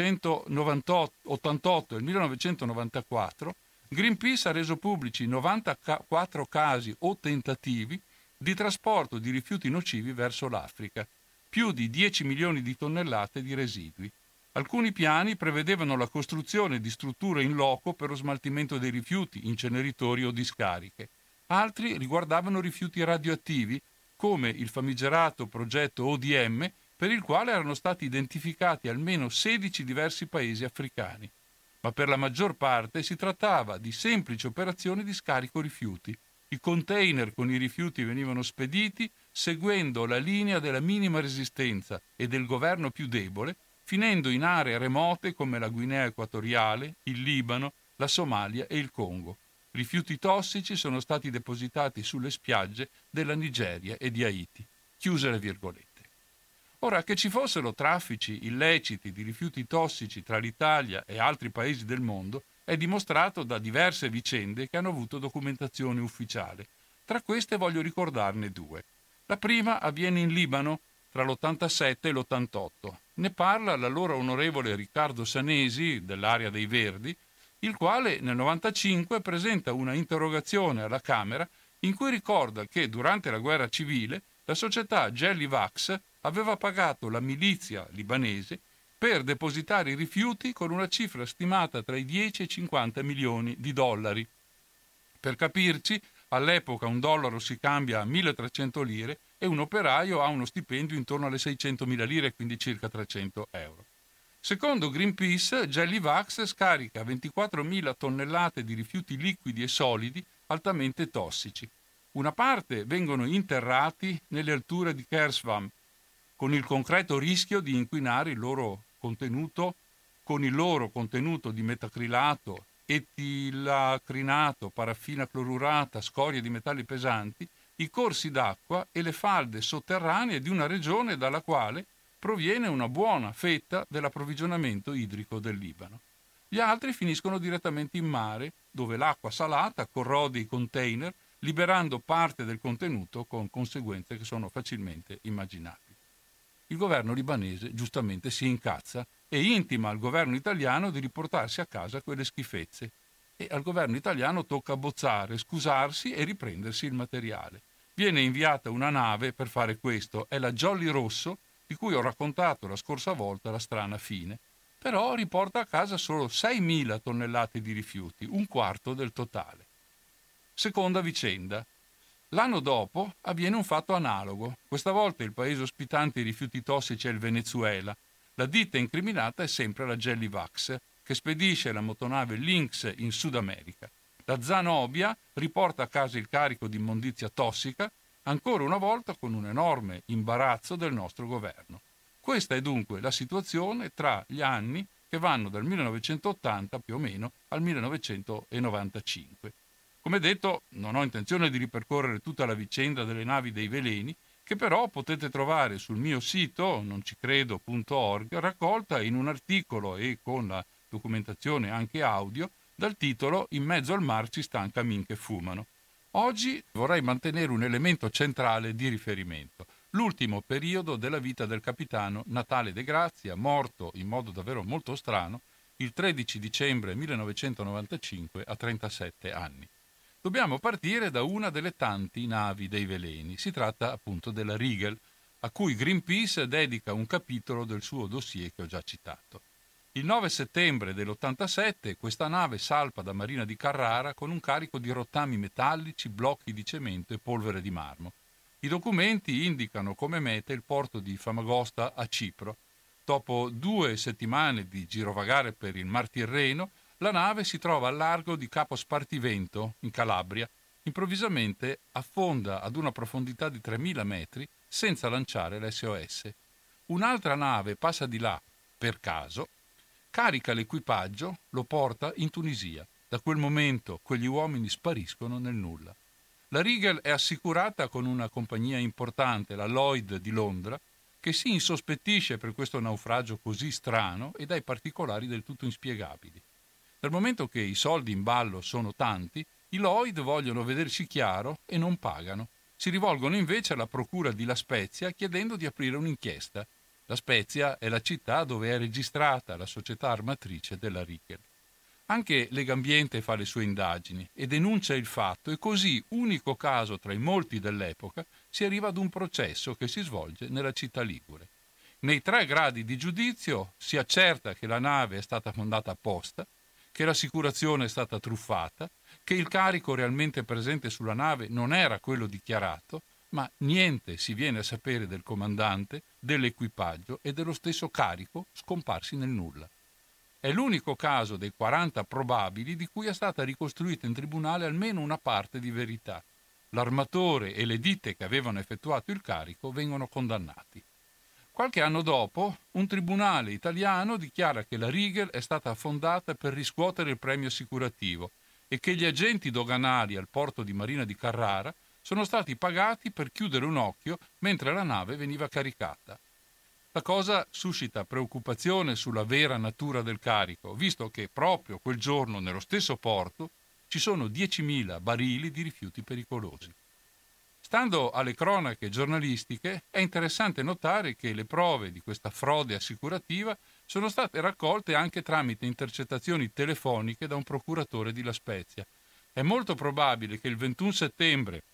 1988 e il 1994 Greenpeace ha reso pubblici 94 casi o tentativi di trasporto di rifiuti nocivi verso l'Africa, più di 10 milioni di tonnellate di residui. Alcuni piani prevedevano la costruzione di strutture in loco per lo smaltimento dei rifiuti, inceneritori o discariche. Altri riguardavano rifiuti radioattivi, come il famigerato progetto ODM, per il quale erano stati identificati almeno 16 diversi paesi africani. Ma per la maggior parte si trattava di semplici operazioni di scarico rifiuti. I container con i rifiuti venivano spediti seguendo la linea della minima resistenza e del governo più debole, finendo in aree remote come la Guinea Equatoriale, il Libano, la Somalia e il Congo. Rifiuti tossici sono stati depositati sulle spiagge della Nigeria e di Haiti. Chiuse le virgolette. Ora, che ci fossero traffici illeciti di rifiuti tossici tra l'Italia e altri paesi del mondo è dimostrato da diverse vicende che hanno avuto documentazione ufficiale. Tra queste voglio ricordarne due. La prima avviene in Libano, tra l'87 e l'88. Ne parla l'allora onorevole Riccardo Sanesi, dell'area dei Verdi, il quale nel 95 presenta una interrogazione alla Camera in cui ricorda che durante la guerra civile la società Jellyvax aveva pagato la milizia libanese per depositare i rifiuti con una cifra stimata tra i 10 e i 50 milioni di dollari. Per capirci, all'epoca un dollaro si cambia a 1.300 lire e un operaio ha uno stipendio intorno alle 600.000 lire, quindi circa 300 euro. Secondo Greenpeace, Jellyvax scarica 24.000 tonnellate di rifiuti liquidi e solidi altamente tossici. Una parte vengono interrati nelle alture di Kerswam, con il concreto rischio di inquinare il loro contenuto con il loro contenuto di metacrilato, etilacrinato, paraffina clorurata, scorie di metalli pesanti, i corsi d'acqua e le falde sotterranee di una regione dalla quale proviene una buona fetta dell'approvvigionamento idrico del Libano. Gli altri finiscono direttamente in mare, dove l'acqua salata corrode i container, liberando parte del contenuto con conseguenze che sono facilmente immaginabili. Il governo libanese giustamente si incazza e intima al governo italiano di riportarsi a casa quelle schifezze. E al governo italiano tocca bozzare, scusarsi e riprendersi il materiale. Viene inviata una nave per fare questo, è la Jolly Rosso, di cui ho raccontato la scorsa volta la strana fine. Però riporta a casa solo 6.000 tonnellate di rifiuti, un quarto del totale. Seconda vicenda. L'anno dopo avviene un fatto analogo. Questa volta il paese ospitante i rifiuti tossici è il Venezuela. La ditta incriminata è sempre la Jellyvax, che spedisce la motonave Lynx in Sud America. La Zanobia riporta a casa il carico di immondizia tossica, ancora una volta con un enorme imbarazzo del nostro governo. Questa è dunque la situazione tra gli anni che vanno dal 1980 più o meno al 1995. Come detto, non ho intenzione di ripercorrere tutta la vicenda delle navi dei veleni, che però potete trovare sul mio sito noncicredo.org, raccolta in un articolo e con la documentazione anche audio dal titolo In mezzo al mar ci stan cammin che fumano. Oggi vorrei mantenere un elemento centrale di riferimento, l'ultimo periodo della vita del capitano Natale De Grazia, morto in modo davvero molto strano il 13 dicembre 1995 a 37 anni. Dobbiamo partire da una delle tanti navi dei veleni. Si tratta appunto della Rigel, a cui Greenpeace dedica un capitolo del suo dossier che ho già citato. Il 9 settembre dell'87 questa nave salpa da Marina di Carrara con un carico di rottami metallici, blocchi di cemento e polvere di marmo. I documenti indicano come meta il porto di Famagosta a Cipro. Dopo 2 settimane di girovagare per il Mar Tirreno, la nave si trova al largo di Capo Spartivento, in Calabria. Improvvisamente affonda ad una profondità di 3.000 metri senza lanciare l'SOS. Un'altra nave passa di là, per caso, carica l'equipaggio, lo porta in Tunisia. Da quel momento quegli uomini spariscono nel nulla. La Rigel è assicurata con una compagnia importante, la Lloyd di Londra, che si insospettisce per questo naufragio così strano e dai particolari del tutto inspiegabili. Dal momento che i soldi in ballo sono tanti, i Lloyd vogliono vederci chiaro e non pagano. Si rivolgono invece alla procura di La Spezia chiedendo di aprire un'inchiesta. La Spezia è la città dove è registrata la società armatrice della Rigel. Anche Legambiente fa le sue indagini e denuncia il fatto e così, unico caso tra i molti dell'epoca, si arriva ad un processo che si svolge nella città ligure. Nei 3 gradi di giudizio si accerta che la nave è stata fondata apposta, che l'assicurazione è stata truffata, che il carico realmente presente sulla nave non era quello dichiarato, ma niente si viene a sapere del comandante, dell'equipaggio e dello stesso carico scomparsi nel nulla. È l'unico caso dei 40 probabili di cui è stata ricostruita in tribunale almeno una parte di verità. L'armatore e le ditte che avevano effettuato il carico vengono condannati. Qualche anno dopo, un tribunale italiano dichiara che la Rigel è stata affondata per riscuotere il premio assicurativo e che gli agenti doganali al porto di Marina di Carrara sono stati pagati per chiudere un occhio mentre la nave veniva caricata. La cosa suscita preoccupazione sulla vera natura del carico, visto che proprio quel giorno nello stesso porto ci sono 10.000 barili di rifiuti pericolosi. Stando alle cronache giornalistiche, è interessante notare che le prove di questa frode assicurativa sono state raccolte anche tramite intercettazioni telefoniche da un procuratore di La Spezia. È molto probabile che il 21 settembre,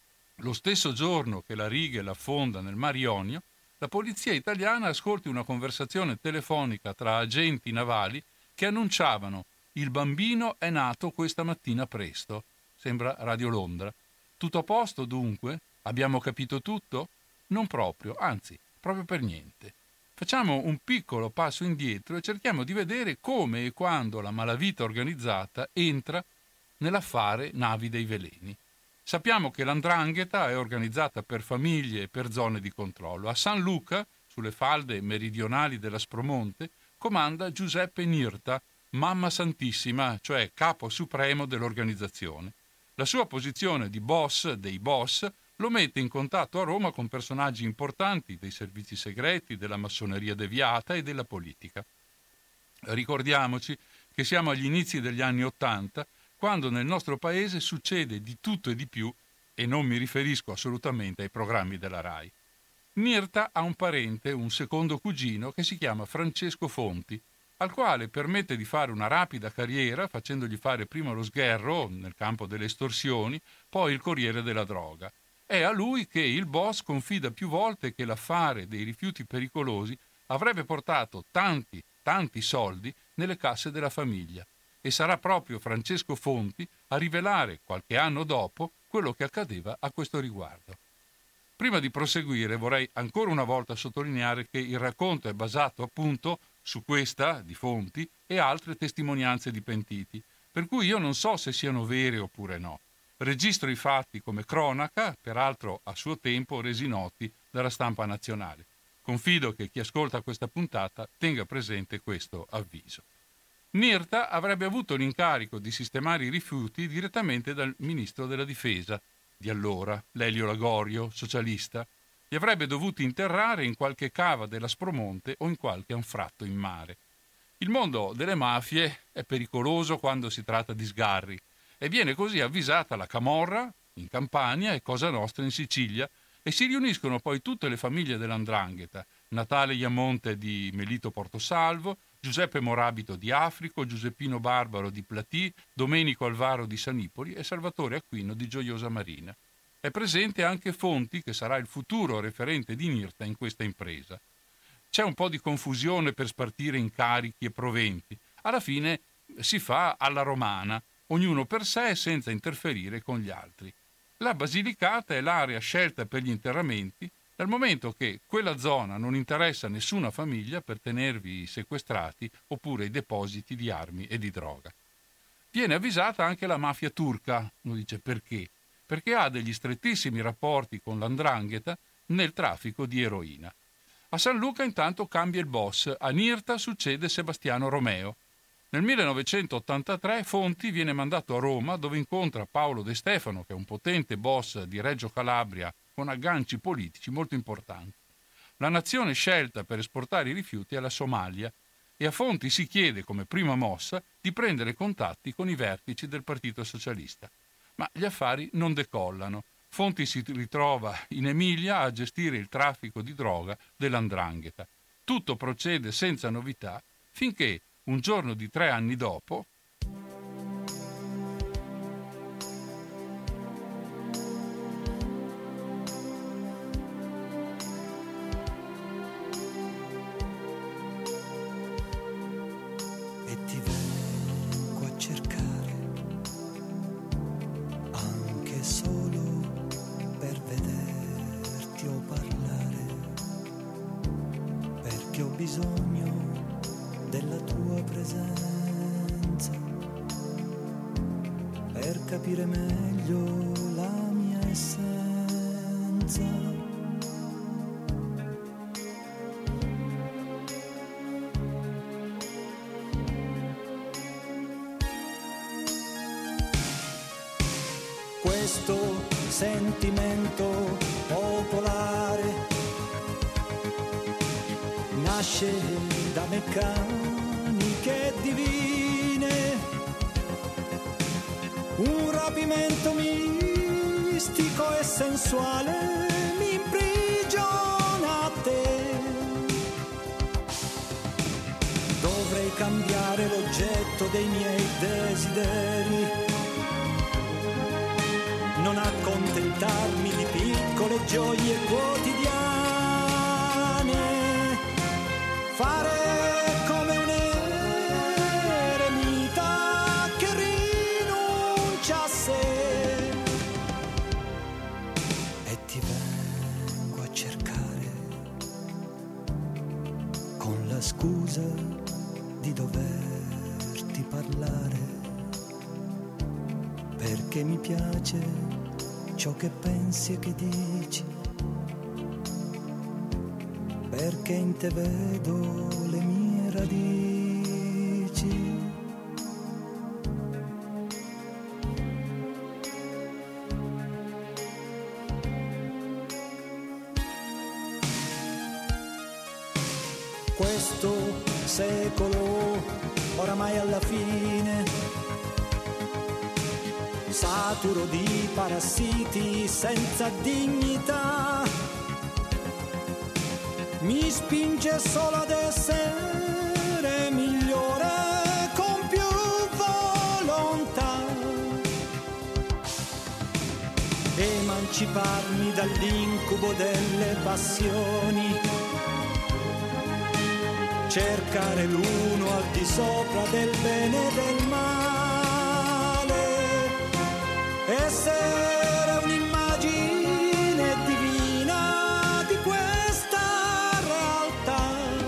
lo stesso giorno che la Rigel affonda nel Mar Ionio, la polizia italiana ascolti una conversazione telefonica tra agenti navali che annunciavano: il bambino è nato questa mattina presto. Sembra Radio Londra. Tutto a posto dunque? Abbiamo capito tutto? Non proprio, anzi, proprio per niente. Facciamo un piccolo passo indietro e cerchiamo di vedere come e quando la malavita organizzata entra nell'affare Navi dei Veleni. Sappiamo che l''ndrangheta è organizzata per famiglie e per zone di controllo. A San Luca, sulle falde meridionali dell'Aspromonte, comanda Giuseppe Nirta, mamma santissima, cioè capo supremo dell'organizzazione. La sua posizione di boss dei boss lo mette in contatto a Roma con personaggi importanti dei servizi segreti, della massoneria deviata e della politica. Ricordiamoci che siamo agli inizi degli anni '80, quando nel nostro paese succede di tutto e di più, e non mi riferisco assolutamente ai programmi della RAI. Nirta ha un parente, un secondo cugino, che si chiama Francesco Fonti, al quale permette di fare una rapida carriera facendogli fare prima lo sgherro nel campo delle estorsioni, poi il corriere della droga. È a lui che il boss confida più volte che l'affare dei rifiuti pericolosi avrebbe portato tanti soldi nelle casse della famiglia, e sarà proprio Francesco Fonti a rivelare qualche anno dopo quello che accadeva a questo riguardo. Prima di proseguire vorrei ancora una volta sottolineare che il racconto è basato appunto su questa di Fonti e altre testimonianze di pentiti, per cui io non so se siano vere oppure no. Registro i fatti come cronaca, peraltro a suo tempo resi noti dalla stampa nazionale. Confido che chi ascolta questa puntata tenga presente questo avviso. Nirta avrebbe avuto l'incarico di sistemare i rifiuti direttamente dal ministro della difesa di allora, Lelio Lagorio, socialista. Li avrebbe dovuti interrare in qualche cava dell'Aspromonte o in qualche anfratto in mare. Il mondo delle mafie è pericoloso quando si tratta di sgarri e viene così avvisata la Camorra in Campania e Cosa Nostra in Sicilia, e si riuniscono poi tutte le famiglie dell''ndrangheta: Natale Iamonte di Melito Portosalvo, Giuseppe Morabito di Africo, Giuseppino Barbaro di Platì, Domenico Alvaro di Sanipoli e Salvatore Acquino di Gioiosa Marina. È presente anche Fonti, che sarà il futuro referente di Nirta in questa impresa. C'è un po' di confusione per spartire incarichi e proventi. Alla fine si fa alla romana, ognuno per sé senza interferire con gli altri. La Basilicata è l'area scelta per gli interramenti, dal momento che quella zona non interessa nessuna famiglia per tenervi sequestrati oppure i depositi di armi e di droga. Viene avvisata anche la mafia turca. Uno dice perché? Perché ha degli strettissimi rapporti con l''ndrangheta nel traffico di eroina. A San Luca intanto cambia il boss, a Nirta succede Sebastiano Romeo. Nel 1983 Fonti viene mandato a Roma, dove incontra Paolo De Stefano, che è un potente boss di Reggio Calabria con agganci politici molto importanti. La nazione scelta per esportare i rifiuti è la Somalia, e a Fonti si chiede come prima mossa di prendere contatti con i vertici del Partito Socialista. Ma gli affari non decollano. Fonti si ritrova in Emilia a gestire il traffico di droga dell''ndrangheta. Tutto procede senza novità finché, un giorno di 3 anni dopo, e ti vengo a cercare anche solo per vederti o parlare, perché ho bisogno della tua presenza per capire meglio la mia essenza. Questo sentimento popolare nasce da meccaniche divine, un rapimento mi mistico e sensuale mi imprigiona a te. Dovrei cambiare l'oggetto dei miei desideri, non accontentarmi di piccole gioie quotidiane, fare come un eremita che rinuncia a sé. E ti vengo a cercare con la scusa di doverti parlare, perché mi piace ciò che pensi e che dici, perché in te vedo le mie radici. Questo secolo oramai alla fine, saturo di parassiti senza dignità, mi spinge solo ad essere migliore con più volontà, emanciparmi dall'incubo delle passioni, cercare l'uno al di sopra del bene e del male, essere un'immagine divina di questa realtà.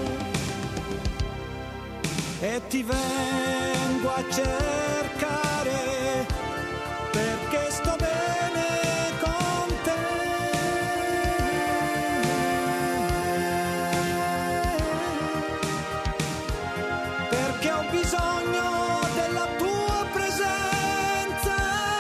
E ti vengo a cercare perché sto bene con te. Perché ho bisogno della tua presenza.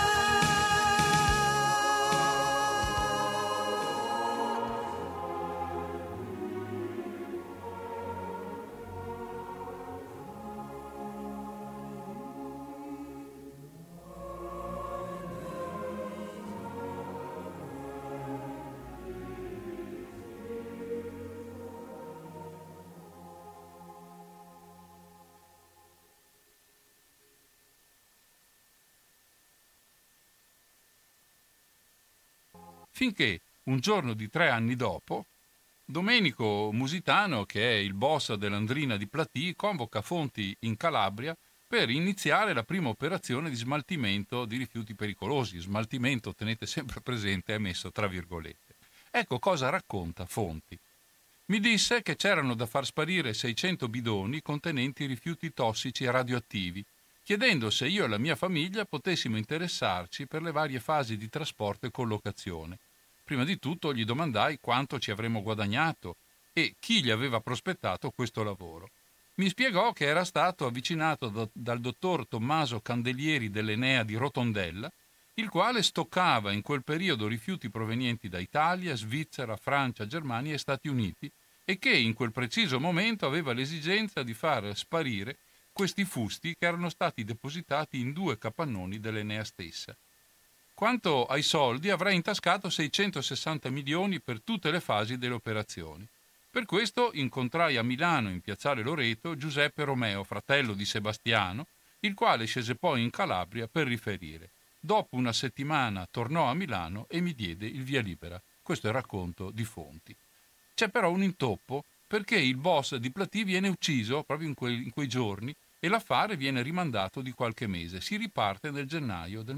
Finché un giorno di 3 anni dopo, Domenico Musitano, che è il boss dell'Andrina di Platì, convoca Fonti in Calabria per iniziare la prima operazione di smaltimento di rifiuti pericolosi. Smaltimento, tenete sempre presente, è messo tra virgolette. Ecco cosa racconta Fonti. Mi disse che c'erano da far sparire 600 bidoni contenenti rifiuti tossici e radioattivi, chiedendo se io e la mia famiglia potessimo interessarci per le varie fasi di trasporto e collocazione. Prima di tutto gli domandai quanto ci avremmo guadagnato e chi gli aveva prospettato questo lavoro. Mi spiegò che era stato avvicinato dal dottor Tommaso Candelieri dell'Enea di Rotondella, il quale stoccava in quel periodo rifiuti provenienti da Italia, Svizzera, Francia, Germania e Stati Uniti e che in quel preciso momento aveva l'esigenza di far sparire questi fusti che erano stati depositati in 2 capannoni dell'Enea stessa. Quanto ai soldi, avrei intascato 660 milioni per tutte le fasi delle operazioni. Per questo incontrai a Milano, in piazzale Loreto, Giuseppe Romeo, fratello di Sebastiano, il quale scese poi in Calabria per riferire. Dopo una settimana tornò a Milano e mi diede il via libera. Questo è il racconto di Fonti. C'è però un intoppo, perché il boss di Platì viene ucciso proprio in quei giorni e l'affare viene rimandato di qualche mese. Si riparte nel gennaio del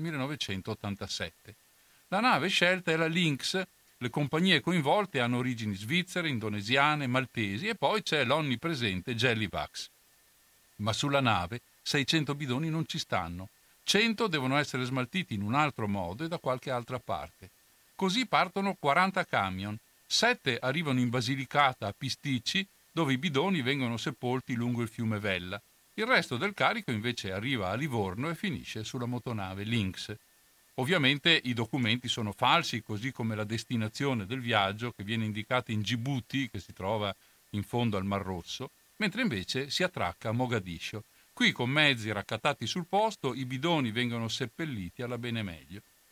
1987. La nave scelta è la Lynx. Le compagnie coinvolte hanno origini svizzere, indonesiane, maltesi e poi c'è l'onnipresente Jellyvax. Ma sulla nave 600 bidoni non ci stanno. 100 devono essere smaltiti in un altro modo e da qualche altra parte. Così partono 40 camion. 7 arrivano in Basilicata a Pisticci, dove i bidoni vengono sepolti lungo il fiume Vella. Il resto del carico invece arriva a Livorno e finisce sulla motonave Lynx. Ovviamente i documenti sono falsi, così come la destinazione del viaggio, che viene indicata in Djibouti, che si trova in fondo al Mar Rosso, mentre invece si attracca a Mogadiscio. Qui, con mezzi raccattati sul posto, i bidoni vengono seppelliti alla bene meglio.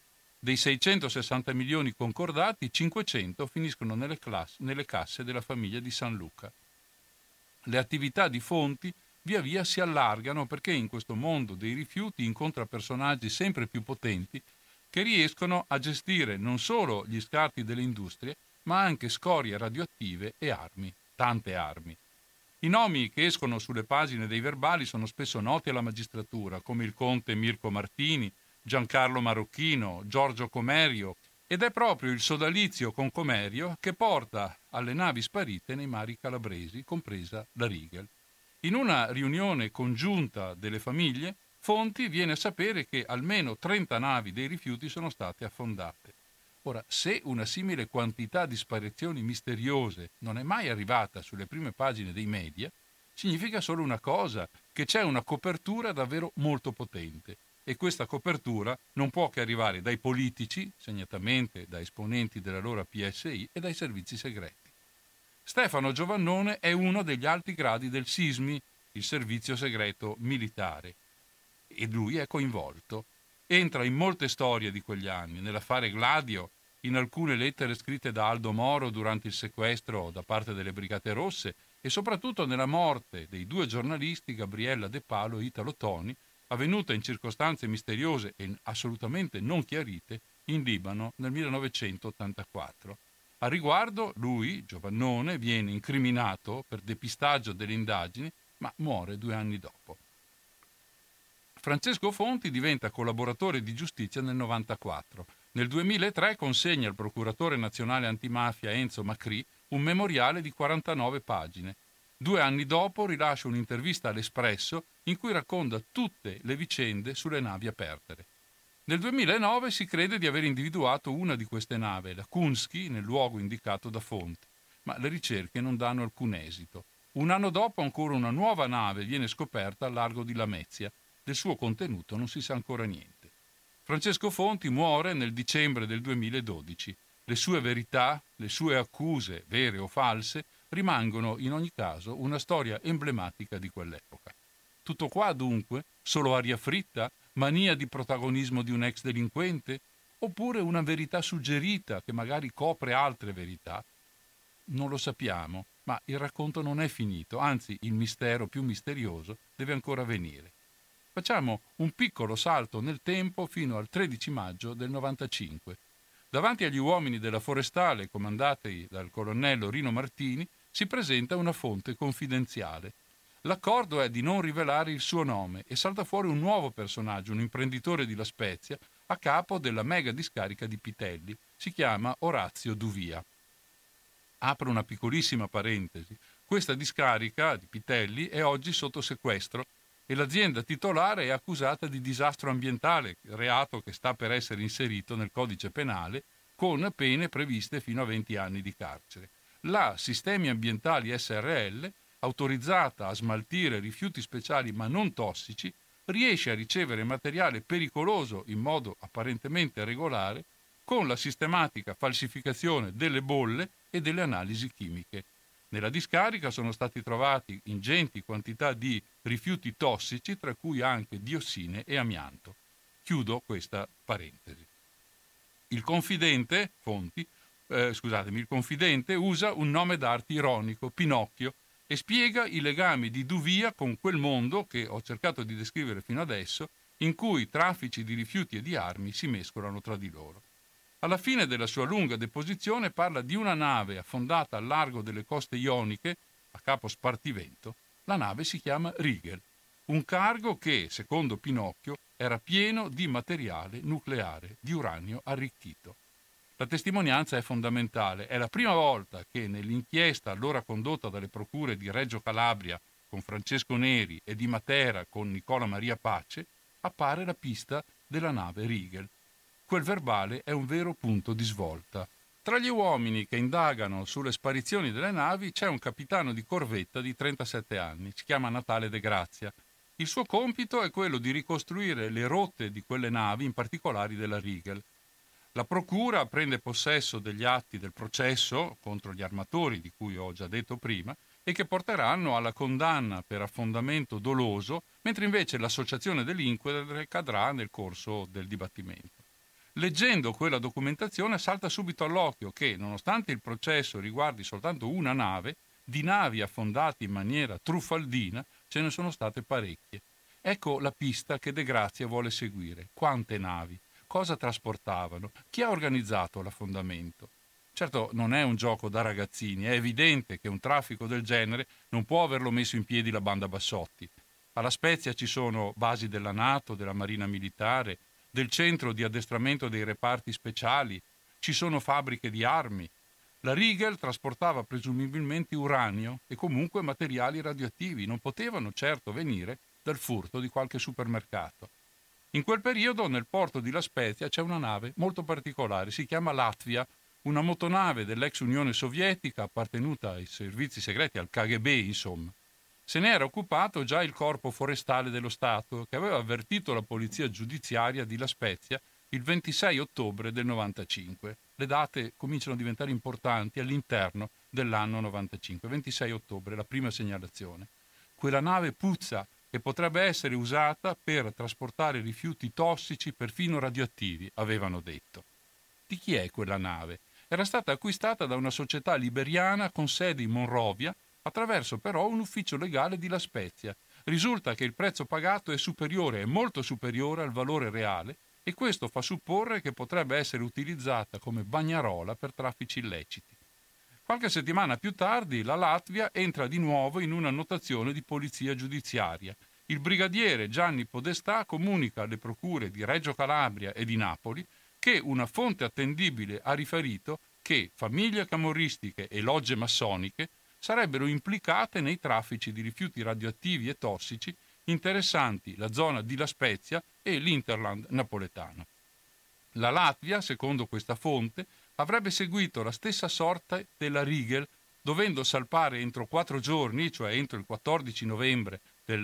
Dei 660 milioni concordati, 500 finiscono nelle casse della famiglia di San Luca. Le attività di Fonti via via si allargano perché in questo mondo dei rifiuti incontra personaggi sempre più potenti che riescono a gestire non solo gli scarti delle industrie, ma anche scorie radioattive e armi, tante armi. I nomi che escono sulle pagine dei verbali sono spesso noti alla magistratura, come il conte Mirko Martini, Giancarlo Marocchino, Giorgio Comerio, ed è proprio il sodalizio con Comerio che porta alle navi sparite nei mari calabresi, compresa la Rigel. In una riunione congiunta delle famiglie, Fonti viene a sapere che almeno 30 navi dei rifiuti sono state affondate. Ora, se una simile quantità di sparizioni misteriose non è mai arrivata sulle prime pagine dei media, significa solo una cosa, che c'è una copertura davvero molto potente. E questa copertura non può che arrivare dai politici, segnatamente da esponenti dell'allora PSI e dai servizi segreti. Stefano Giovannone è uno degli alti gradi del SISMI, il servizio segreto militare, e lui è coinvolto. Entra in molte storie di quegli anni, nell'affare Gladio, in alcune lettere scritte da Aldo Moro durante il sequestro da parte delle Brigate Rosse e soprattutto nella morte dei 2 giornalisti Gabriella De Palo e Italo Toni, avvenuta in circostanze misteriose e assolutamente non chiarite in Libano nel 1984. A riguardo, lui, Giovannone, viene incriminato per depistaggio delle indagini, ma muore 2 anni dopo. Francesco Fonti diventa collaboratore di giustizia nel 1994. Nel 2003 consegna al procuratore nazionale antimafia Enzo Macri un memoriale di 49 pagine. 2 anni dopo rilascia un'intervista all'Espresso in cui racconta tutte le vicende sulle navi a perdere. Nel 2009 si crede di aver individuato una di queste navi, la Kunsky, nel luogo indicato da Fonti, ma le ricerche non danno alcun esito. 1 anno dopo ancora una nuova nave viene scoperta al largo di Lamezia. Del suo contenuto non si sa ancora niente. Francesco Fonti muore nel dicembre del 2012. Le sue verità, le sue accuse, vere o false, rimangono in ogni caso una storia emblematica di quell'epoca. Tutto qua dunque? Solo aria fritta? Mania di protagonismo di un ex delinquente? Oppure una verità suggerita che magari copre altre verità? Non lo sappiamo, ma il racconto non è finito, anzi il mistero più misterioso deve ancora venire. Facciamo un piccolo salto nel tempo fino al 13 maggio del 95. Davanti agli uomini della Forestale, comandati dal colonnello Rino Martini, si presenta una fonte confidenziale. L'accordo è di non rivelare il suo nome e salta fuori un nuovo personaggio, un imprenditore di La Spezia, a capo della mega discarica di Pitelli. Si chiama Orazio Duvia. Apro una piccolissima parentesi. Questa discarica di Pitelli è oggi sotto sequestro e l'azienda titolare è accusata di disastro ambientale, reato che sta per essere inserito nel codice penale con pene previste fino a 20 anni di carcere. La Sistemi Ambientali SRL, autorizzata a smaltire rifiuti speciali ma non tossici, riesce a ricevere materiale pericoloso in modo apparentemente regolare con la sistematica falsificazione delle bolle e delle analisi chimiche. Nella discarica sono stati trovati ingenti quantità di rifiuti tossici, tra cui anche diossine e amianto. Chiudo questa parentesi. Il confidente usa un nome d'arte ironico, Pinocchio, e spiega i legami di Duvia con quel mondo che ho cercato di descrivere fino adesso, in cui traffici di rifiuti e di armi si mescolano tra di loro. Alla fine della sua lunga deposizione parla di una nave affondata al largo delle coste ioniche, a capo Spartivento. La nave si chiama Rigel, un cargo che, secondo Pinocchio, era pieno di materiale nucleare, di uranio arricchito. La testimonianza è fondamentale. È la prima volta che nell'inchiesta allora condotta dalle procure di Reggio Calabria con Francesco Neri e di Matera con Nicola Maria Pace appare la pista della nave Rigel. Quel verbale è un vero punto di svolta. Tra gli uomini che indagano sulle sparizioni delle navi c'è un capitano di corvetta di 37 anni, si chiama Natale De Grazia. Il suo compito è quello di ricostruire le rotte di quelle navi, in particolare della Rigel. La procura prende possesso degli atti del processo contro gli armatori di cui ho già detto prima e che porteranno alla condanna per affondamento doloso, mentre invece l'associazione delinquere cadrà nel corso del dibattimento. Leggendo quella documentazione salta subito all'occhio che, nonostante il processo riguardi soltanto una nave, di navi affondate in maniera truffaldina ce ne sono state parecchie. Ecco la pista che De Grazia vuole seguire. Quante navi? Cosa trasportavano? Chi ha organizzato l'affondamento? Certo, non è un gioco da ragazzini, è evidente che un traffico del genere non può averlo messo in piedi la banda Bassotti. Alla Spezia ci sono basi della NATO, della Marina Militare, del centro di addestramento dei reparti speciali, ci sono fabbriche di armi. La Rigel trasportava presumibilmente uranio e comunque materiali radioattivi, non potevano certo venire dal furto di qualche supermercato. In quel periodo nel porto di La Spezia c'è una nave molto particolare, si chiama Latvia, una motonave dell'ex Unione Sovietica appartenuta ai servizi segreti, al KGB insomma. Se ne era occupato già il corpo forestale dello Stato, che aveva avvertito la polizia giudiziaria di La Spezia il 26 ottobre del 95. Le date cominciano a diventare importanti all'interno dell'anno 95. 26 ottobre, la prima segnalazione. Quella nave puzza e potrebbe essere usata per trasportare rifiuti tossici, perfino radioattivi, avevano detto. Di chi è quella nave? Era stata acquistata da una società liberiana con sede in Monrovia, attraverso però un ufficio legale di La Spezia. Risulta che il prezzo pagato è superiore, è molto superiore al valore reale, e questo fa supporre che potrebbe essere utilizzata come bagnarola per traffici illeciti. Qualche settimana più tardi la Latvia entra di nuovo in una notazione di polizia giudiziaria. Il brigadiere Gianni Podestà comunica alle procure di Reggio Calabria e di Napoli che una fonte attendibile ha riferito che famiglie camorristiche e logge massoniche sarebbero implicate nei traffici di rifiuti radioattivi e tossici interessanti la zona di La Spezia e l'Interland napoletano. La Latvia, secondo questa fonte, avrebbe seguito la stessa sorta della Rigel, dovendo salpare entro 4 giorni, cioè entro il 14 novembre del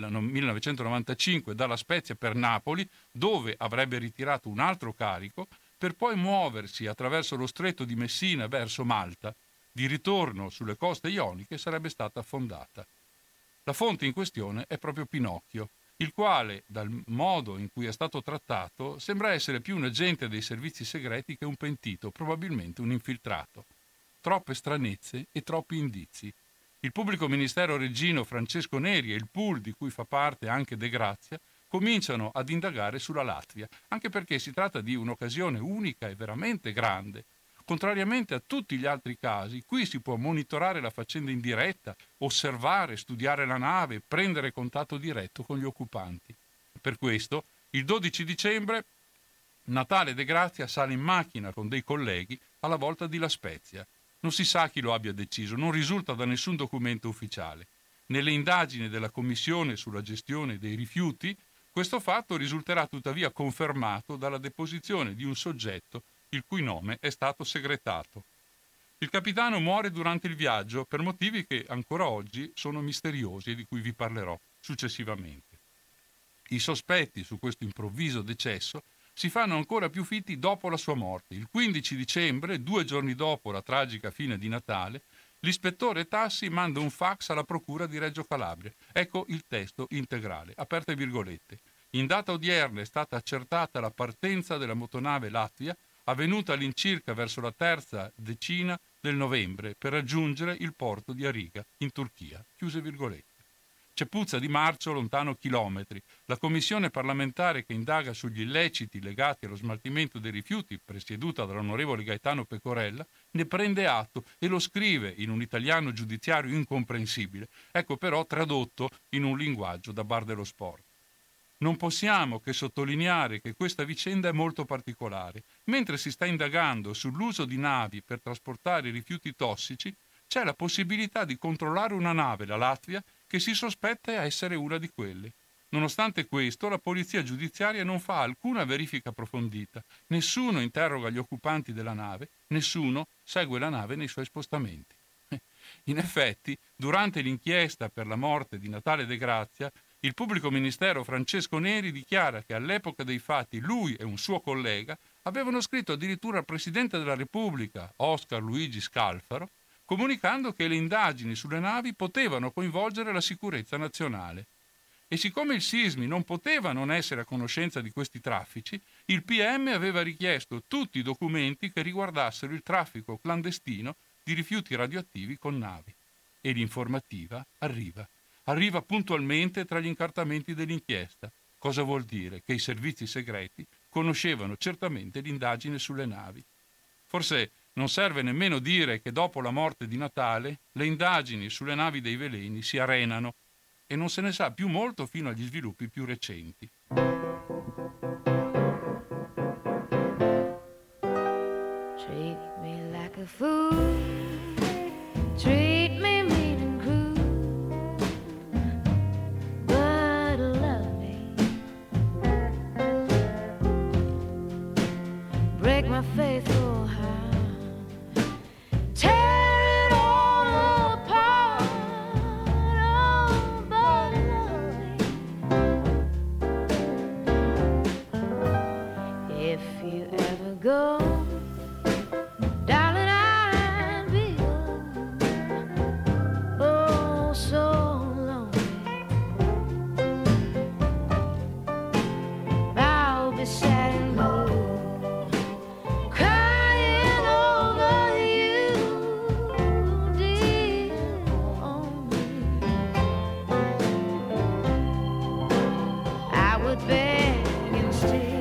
1995, dalla Spezia per Napoli, dove avrebbe ritirato un altro carico, per poi muoversi attraverso lo stretto di Messina verso Malta. Di ritorno sulle coste ioniche sarebbe stata affondata. La fonte in questione è proprio Pinocchio, il quale, dal modo in cui è stato trattato, sembra essere più un agente dei servizi segreti che un pentito, probabilmente un infiltrato. Troppe stranezze e troppi indizi. Il pubblico ministero reggino Francesco Neri e il pool di cui fa parte anche De Grazia cominciano ad indagare sulla Latvia, anche perché si tratta di un'occasione unica e veramente grande. Contrariamente a tutti gli altri casi, qui si può monitorare la faccenda in diretta, osservare, studiare la nave, prendere contatto diretto con gli occupanti. Per questo, il 12 dicembre, Natale De Grazia sale in macchina con dei colleghi alla volta di La Spezia. Non si sa chi lo abbia deciso, non risulta da nessun documento ufficiale. Nelle indagini della Commissione sulla gestione dei rifiuti, questo fatto risulterà tuttavia confermato dalla deposizione di un soggetto il cui nome è stato segretato. Il capitano muore durante il viaggio per motivi che ancora oggi sono misteriosi e di cui vi parlerò successivamente. I sospetti su questo improvviso decesso si fanno ancora più fitti dopo la sua morte. Il 15 dicembre, 2 giorni dopo la tragica fine di Natale, l'ispettore Tassi manda un fax alla procura di Reggio Calabria. Ecco il testo integrale, aperte virgolette. In data odierna è stata accertata la partenza della motonave Latvia, avvenuta all'incirca verso la 3ª decina del novembre per raggiungere il porto di Ariga, in Turchia. Chiuse virgolette. C'è puzza di marcio lontano chilometri. La commissione parlamentare che indaga sugli illeciti legati allo smaltimento dei rifiuti, presieduta dall'onorevole Gaetano Pecorella, ne prende atto e lo scrive in un italiano giudiziario incomprensibile, ecco però tradotto in un linguaggio da bar dello sport. Non possiamo che sottolineare che questa vicenda è molto particolare. Mentre si sta indagando sull'uso di navi per trasportare rifiuti tossici, c'è la possibilità di controllare una nave, la Latvia, che si sospetta essere una di quelle. Nonostante questo, la polizia giudiziaria non fa alcuna verifica approfondita. Nessuno interroga gli occupanti della nave, nessuno segue la nave nei suoi spostamenti. In effetti, durante l'inchiesta per la morte di Natale De Grazia, il pubblico ministero Francesco Neri dichiara che all'epoca dei fatti lui e un suo collega avevano scritto addirittura al Presidente della Repubblica, Oscar Luigi Scalfaro, comunicando che le indagini sulle navi potevano coinvolgere la sicurezza nazionale. E siccome il Sismi non poteva non essere a conoscenza di questi traffici, il PM aveva richiesto tutti i documenti che riguardassero il traffico clandestino di rifiuti radioattivi con navi. E l'informativa arriva. Arriva puntualmente tra gli incartamenti dell'inchiesta. Cosa vuol dire? Che i servizi segreti conoscevano certamente l'indagine sulle navi. Forse non serve nemmeno dire che dopo la morte di Natale le indagini sulle navi dei veleni si arenano e non se ne sa più molto fino agli sviluppi più recenti. Treat me like a fool, treat me mean and cruel, but love me. Break my faithful heart, tear it all apart, oh, but love me. If you ever go, darling, I'd be oh so lonely. I'll be sad and blue, crying over you, dear, only. I would beg and steal.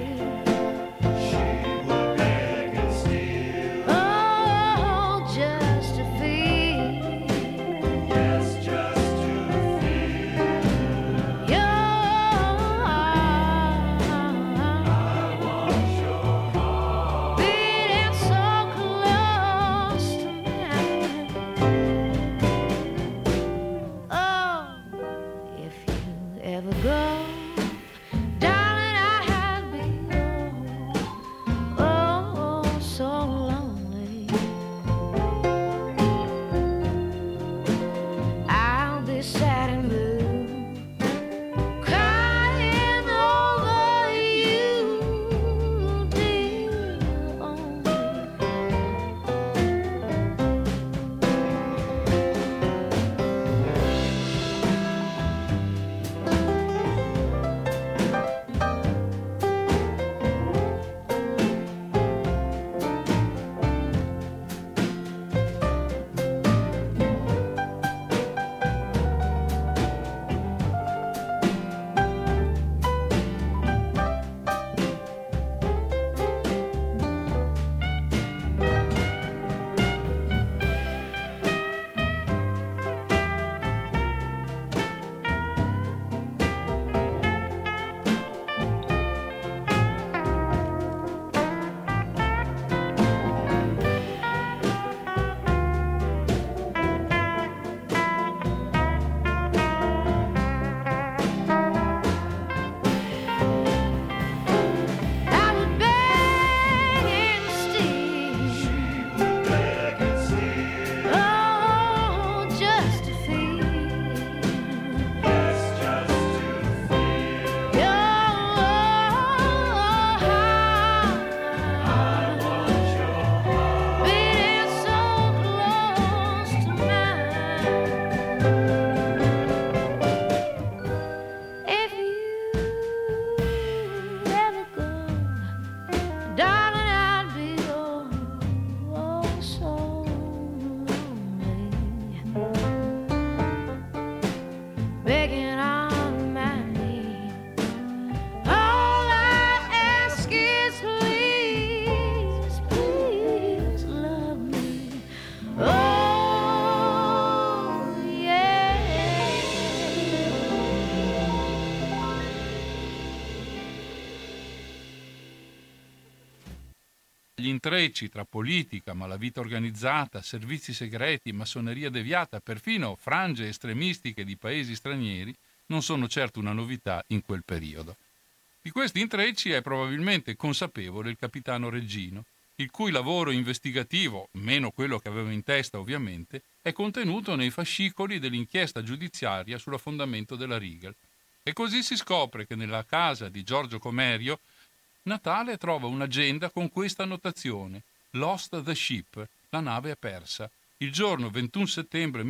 Gli intrecci tra politica, malavita organizzata, servizi segreti, massoneria deviata, perfino frange estremistiche di paesi stranieri, non sono certo una novità in quel periodo. Di questi intrecci è probabilmente consapevole il capitano Reggino, il cui lavoro investigativo, meno quello che aveva in testa ovviamente, è contenuto nei fascicoli dell'inchiesta giudiziaria sull'affondamento della Rigel. E così si scopre che nella casa di Giorgio Comerio Natale trova un'agenda con questa annotazione: Lost the ship, la nave è persa, il giorno 21 settembre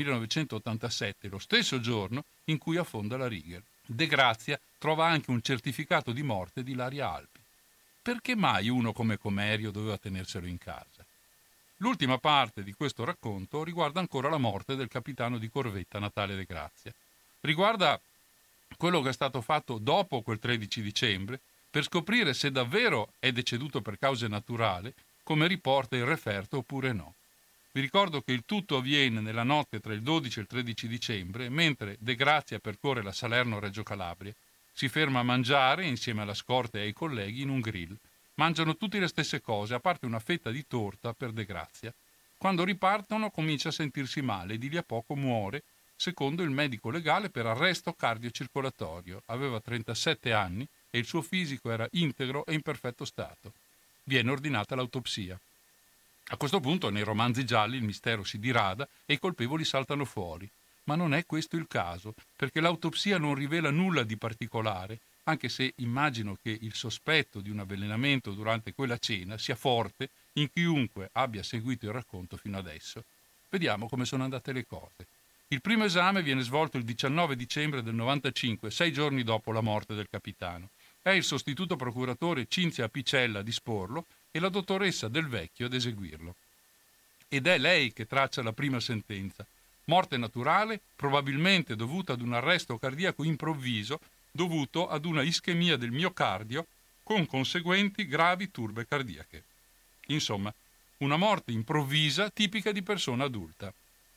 1987, lo stesso giorno in cui affonda la Rigel. De Grazia trova anche un certificato di morte di Ilaria Alpi. perché mai uno come Comerio doveva tenerselo in casa? L'ultima parte di questo racconto riguarda ancora la morte del capitano di corvetta Natale De Grazia. Riguarda quello che è stato fatto dopo quel 13 dicembre per scoprire se davvero è deceduto per cause naturali, come riporta il referto, oppure no. Vi ricordo che il tutto avviene nella notte tra il 12 e il 13 dicembre, mentre De Grazia percorre la Salerno-Reggio Calabria. Si ferma a mangiare insieme alla scorta e ai colleghi in un grill. Mangiano tutti le stesse cose, a parte una fetta di torta per De Grazia. Quando ripartono comincia a sentirsi male e di lì a poco muore, secondo il medico legale, per arresto cardiocircolatorio. Aveva 37 anni e il suo fisico era integro e in perfetto stato. Viene ordinata l'autopsia. A questo punto nei romanzi gialli il mistero si dirada e i colpevoli saltano fuori. Ma non è questo il caso, perché l'autopsia non rivela nulla di particolare, anche se immagino che il sospetto di un avvelenamento durante quella cena sia forte in chiunque abbia seguito il racconto fino adesso. Vediamo come sono andate le cose. Il primo esame viene svolto il 19 dicembre del 95, 6 giorni dopo la morte del capitano. È il sostituto procuratore Cinzia Apicella a disporlo e la dottoressa Del Vecchio ad eseguirlo. Ed è lei che traccia la prima sentenza. Morte naturale, probabilmente dovuta ad un arresto cardiaco improvviso dovuto ad una ischemia del miocardio con conseguenti gravi turbe cardiache. Insomma, una morte improvvisa tipica di persona adulta.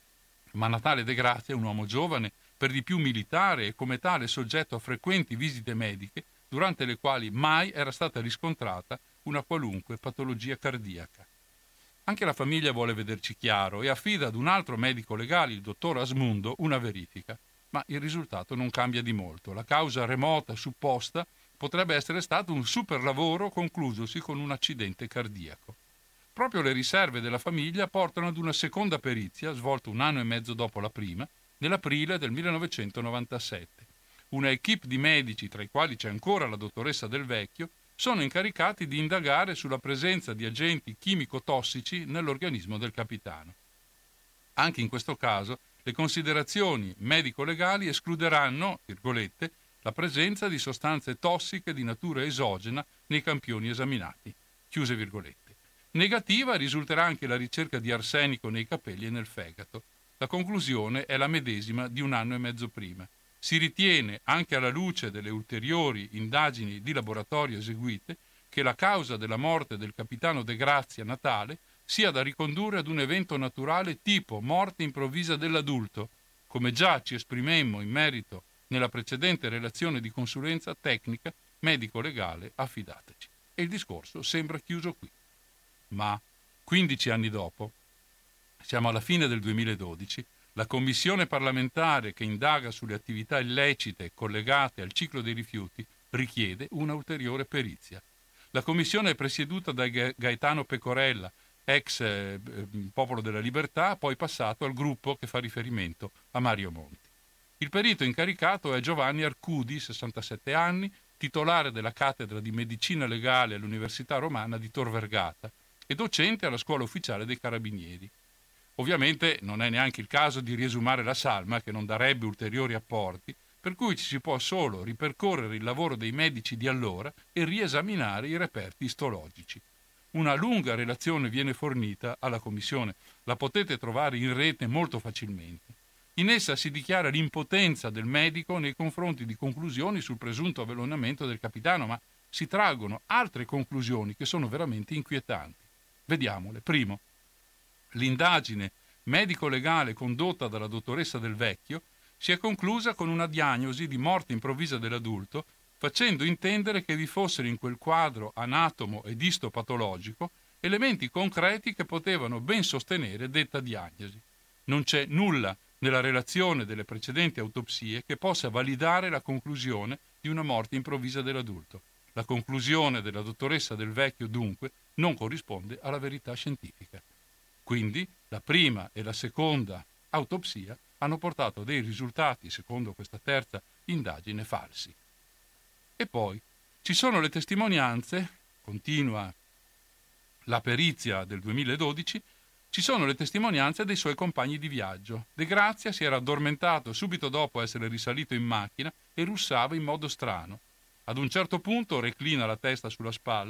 Ma Natale De Grazia è un uomo giovane, per di più militare e come tale soggetto a frequenti visite mediche, durante le quali mai era stata riscontrata una qualunque patologia cardiaca. Anche la famiglia vuole vederci chiaro e affida ad un altro medico legale, il dottor Asmundo, una verifica, ma il risultato non cambia di molto. La causa remota supposta potrebbe essere stato un superlavoro conclusosi con un accidente cardiaco. Proprio le riserve della famiglia portano ad una seconda perizia, svolta 1 anno e mezzo dopo la prima, nell'aprile del 1997. Una equipe di medici, tra i quali c'è ancora la dottoressa Del Vecchio, sono incaricati di indagare sulla presenza di agenti chimico-tossici nell'organismo del capitano. Anche in questo caso, le considerazioni medico-legali escluderanno, virgolette, la presenza di sostanze tossiche di natura esogena nei campioni esaminati, chiuse virgolette. Negativa risulterà anche la ricerca di arsenico nei capelli e nel fegato. La conclusione è la medesima di 1 anno e mezzo prima. Si ritiene, anche alla luce delle ulteriori indagini di laboratorio eseguite, che la causa della morte del capitano De Grazia Natale sia da ricondurre ad un evento naturale tipo morte improvvisa dell'adulto, come già ci esprimemmo in merito nella precedente relazione di consulenza tecnica medico-legale affidateci. E il discorso sembra chiuso qui. Ma 15 anni dopo, siamo alla fine del 2012, la commissione parlamentare che indaga sulle attività illecite collegate al ciclo dei rifiuti richiede una ulteriore perizia. La commissione è presieduta da Gaetano Pecorella, ex Popolo della Libertà, poi passato al gruppo che fa riferimento a Mario Monti. Il perito incaricato è Giovanni Arcudi, 67 anni, titolare della cattedra di medicina legale all'Università Romana di Tor Vergata e docente alla Scuola Ufficiale dei Carabinieri. Ovviamente non è neanche il caso di riesumare la salma, che non darebbe ulteriori apporti, per cui ci si può solo ripercorrere il lavoro dei medici di allora e riesaminare i reperti istologici. Una lunga relazione viene fornita alla Commissione, la potete trovare in rete molto facilmente. In essa si dichiara l'impotenza del medico nei confronti di conclusioni sul presunto avvelenamento del capitano, ma si traggono altre conclusioni che sono veramente inquietanti. Vediamole. Primo, l'indagine medico-legale condotta dalla dottoressa Del Vecchio si è conclusa con una diagnosi di morte improvvisa dell'adulto, facendo intendere che vi fossero in quel quadro anatomo ed istopatologico elementi concreti che potevano ben sostenere detta diagnosi. Non c'è nulla nella relazione delle precedenti autopsie che possa validare la conclusione di una morte improvvisa dell'adulto. La conclusione della dottoressa Del Vecchio, dunque, non corrisponde alla verità scientifica. Quindi la prima e la seconda autopsia hanno portato dei risultati, secondo questa terza indagine, falsi. E poi ci sono le testimonianze, continua la perizia del 2012, ci sono le testimonianze dei suoi compagni di viaggio. De Grazia si era addormentato subito dopo essere risalito in macchina e russava in modo strano. Ad un certo punto reclina la testa sulla spalla,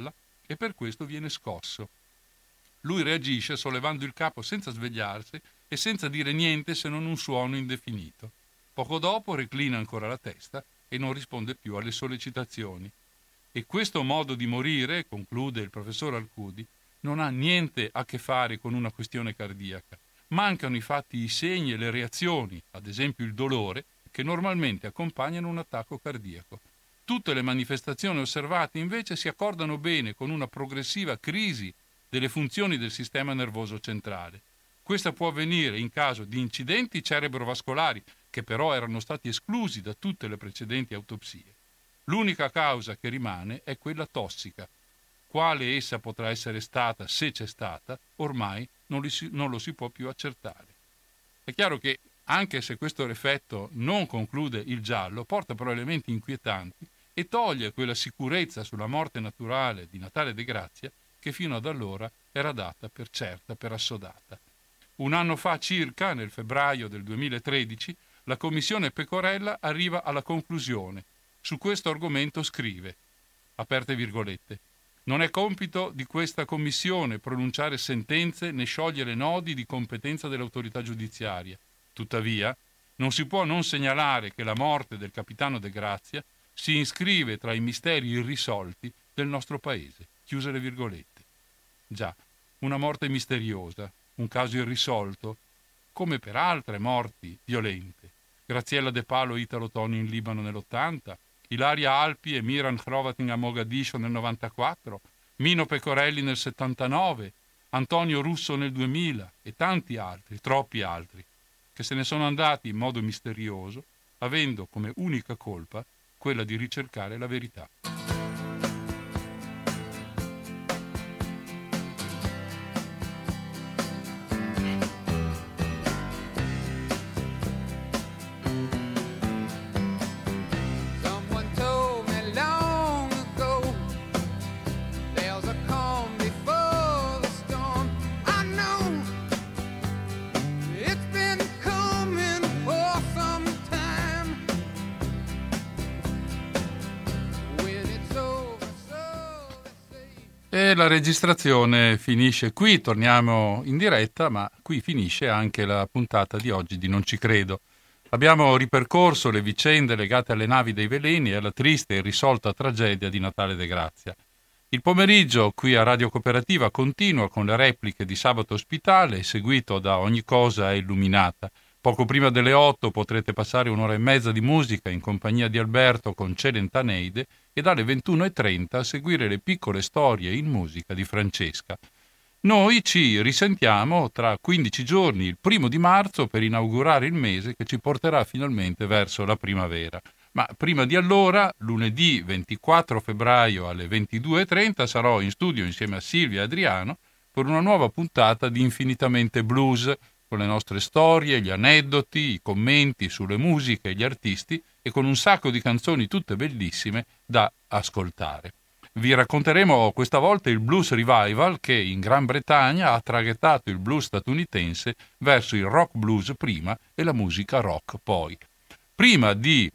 e per questo viene scosso. Lui reagisce sollevando il capo senza svegliarsi e senza dire niente se non un suono indefinito. Poco dopo reclina ancora la testa e non risponde più alle sollecitazioni. E questo modo di morire, conclude il professor Alcudi, non ha niente a che fare con una questione cardiaca. Mancano infatti i segni e le reazioni, ad esempio il dolore, che normalmente accompagnano un attacco cardiaco. Tutte le manifestazioni osservate invece si accordano bene con una progressiva crisi delle funzioni del sistema nervoso centrale. Questa può avvenire in caso di incidenti cerebrovascolari, che però erano stati esclusi da tutte le precedenti autopsie. L'unica causa che rimane è quella tossica. Quale essa potrà essere stata, se c'è stata, ormai non lo si può più accertare. È chiaro che, anche se questo effetto non conclude il giallo, porta però elementi inquietanti e toglie quella sicurezza sulla morte naturale di Natale De Grazia che fino ad allora era data per certa, per assodata. Un anno fa circa, nel febbraio del 2013, la Commissione Pecorella arriva alla conclusione. Su questo argomento scrive, aperte virgolette, non è compito di questa Commissione pronunciare sentenze né sciogliere nodi di competenza dell'autorità giudiziaria. Tuttavia, non si può non segnalare che la morte del capitano De Grazia si iscrive tra i misteri irrisolti del nostro paese. Chiuse le virgolette. Già, una morte misteriosa, un caso irrisolto, come per altre morti violente. Graziella De Palo e Italo Toni in Libano nell'80, Ilaria Alpi e Miran Hrovatin a Mogadiscio nel 94, Mino Pecorelli nel 79, Antonio Russo nel 2000 e tanti altri, troppi altri, che se ne sono andati in modo misterioso, avendo come unica colpa quella di ricercare la verità. E la registrazione finisce qui, torniamo in diretta, ma qui finisce anche la puntata di oggi di Non ci credo. Abbiamo ripercorso le vicende legate alle navi dei veleni e alla triste e irrisolta tragedia di Natale De Grazia. Il pomeriggio qui a Radio Cooperativa continua con le repliche di Sabato Ospitale, seguito da Ogni cosa è illuminata. Poco prima delle 8 potrete passare un'ora e mezza di musica in compagnia di Alberto con Celentaneide e dalle 21:30 a seguire le piccole storie in musica di Francesca. Noi ci risentiamo tra 15 giorni, il 1 marzo, per inaugurare il mese che ci porterà finalmente verso la primavera. Ma prima di allora, lunedì 24 febbraio alle 22:30, sarò in studio insieme a Silvia e Adriano per una nuova puntata di Infinitamente Blues, con le nostre storie, gli aneddoti, i commenti sulle musiche e gli artisti e con un sacco di canzoni tutte bellissime da ascoltare. Vi racconteremo questa volta il Blues Revival che in Gran Bretagna ha traghettato il blues statunitense verso il rock blues prima e la musica rock poi. Prima di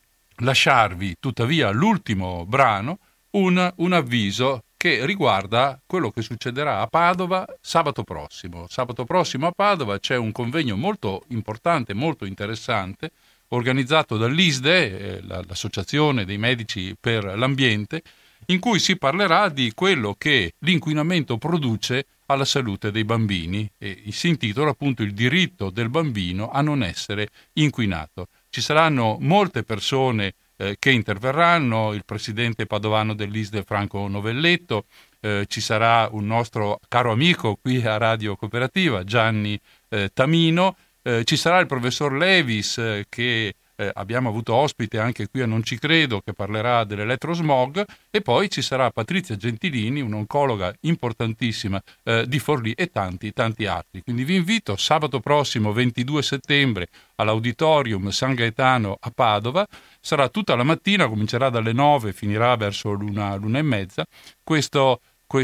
lasciarvi tuttavia l'ultimo brano, un avviso che riguarda quello che succederà a Padova sabato prossimo. Sabato prossimo a Padova c'è un convegno molto importante, molto interessante, organizzato dall'ISDE, l'Associazione dei Medici per l'Ambiente, in cui si parlerà di quello che l'inquinamento produce alla salute dei bambini e si intitola appunto Il diritto del bambino a non essere inquinato. Ci saranno molte persone che interverranno, il presidente padovano dell'ISDE Franco Novelletto, ci sarà un nostro caro amico qui a Radio Cooperativa, Gianni Tamino, ci sarà il professor Levis che abbiamo avuto ospite anche qui a Non ci credo, che parlerà dell'elettrosmog, e poi ci sarà Patrizia Gentilini, un'oncologa importantissima di Forlì, e tanti altri. Quindi vi invito sabato prossimo 22 settembre all'Auditorium San Gaetano a Padova. Sarà tutta la mattina, comincerà dalle 9, finirà verso l'una e mezza, questo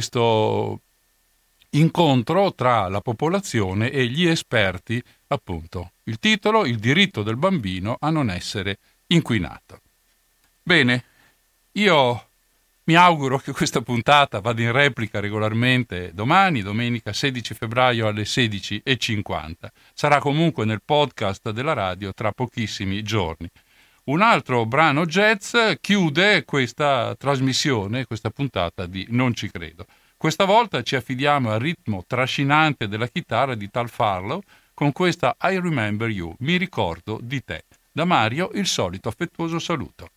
incontro tra la popolazione e gli esperti, appunto. Il titolo: Il diritto del bambino a non essere inquinato. Bene, io Mi auguro che questa puntata vada in replica regolarmente domani, domenica 16 febbraio alle 16:50. Sarà comunque nel podcast della radio tra pochissimi giorni. Un altro brano jazz chiude questa trasmissione, questa puntata di Non ci credo. Questa volta ci affidiamo al ritmo trascinante della chitarra di Tal Farlow con questa I Remember You, mi ricordo di te. Da Mario il solito affettuoso saluto.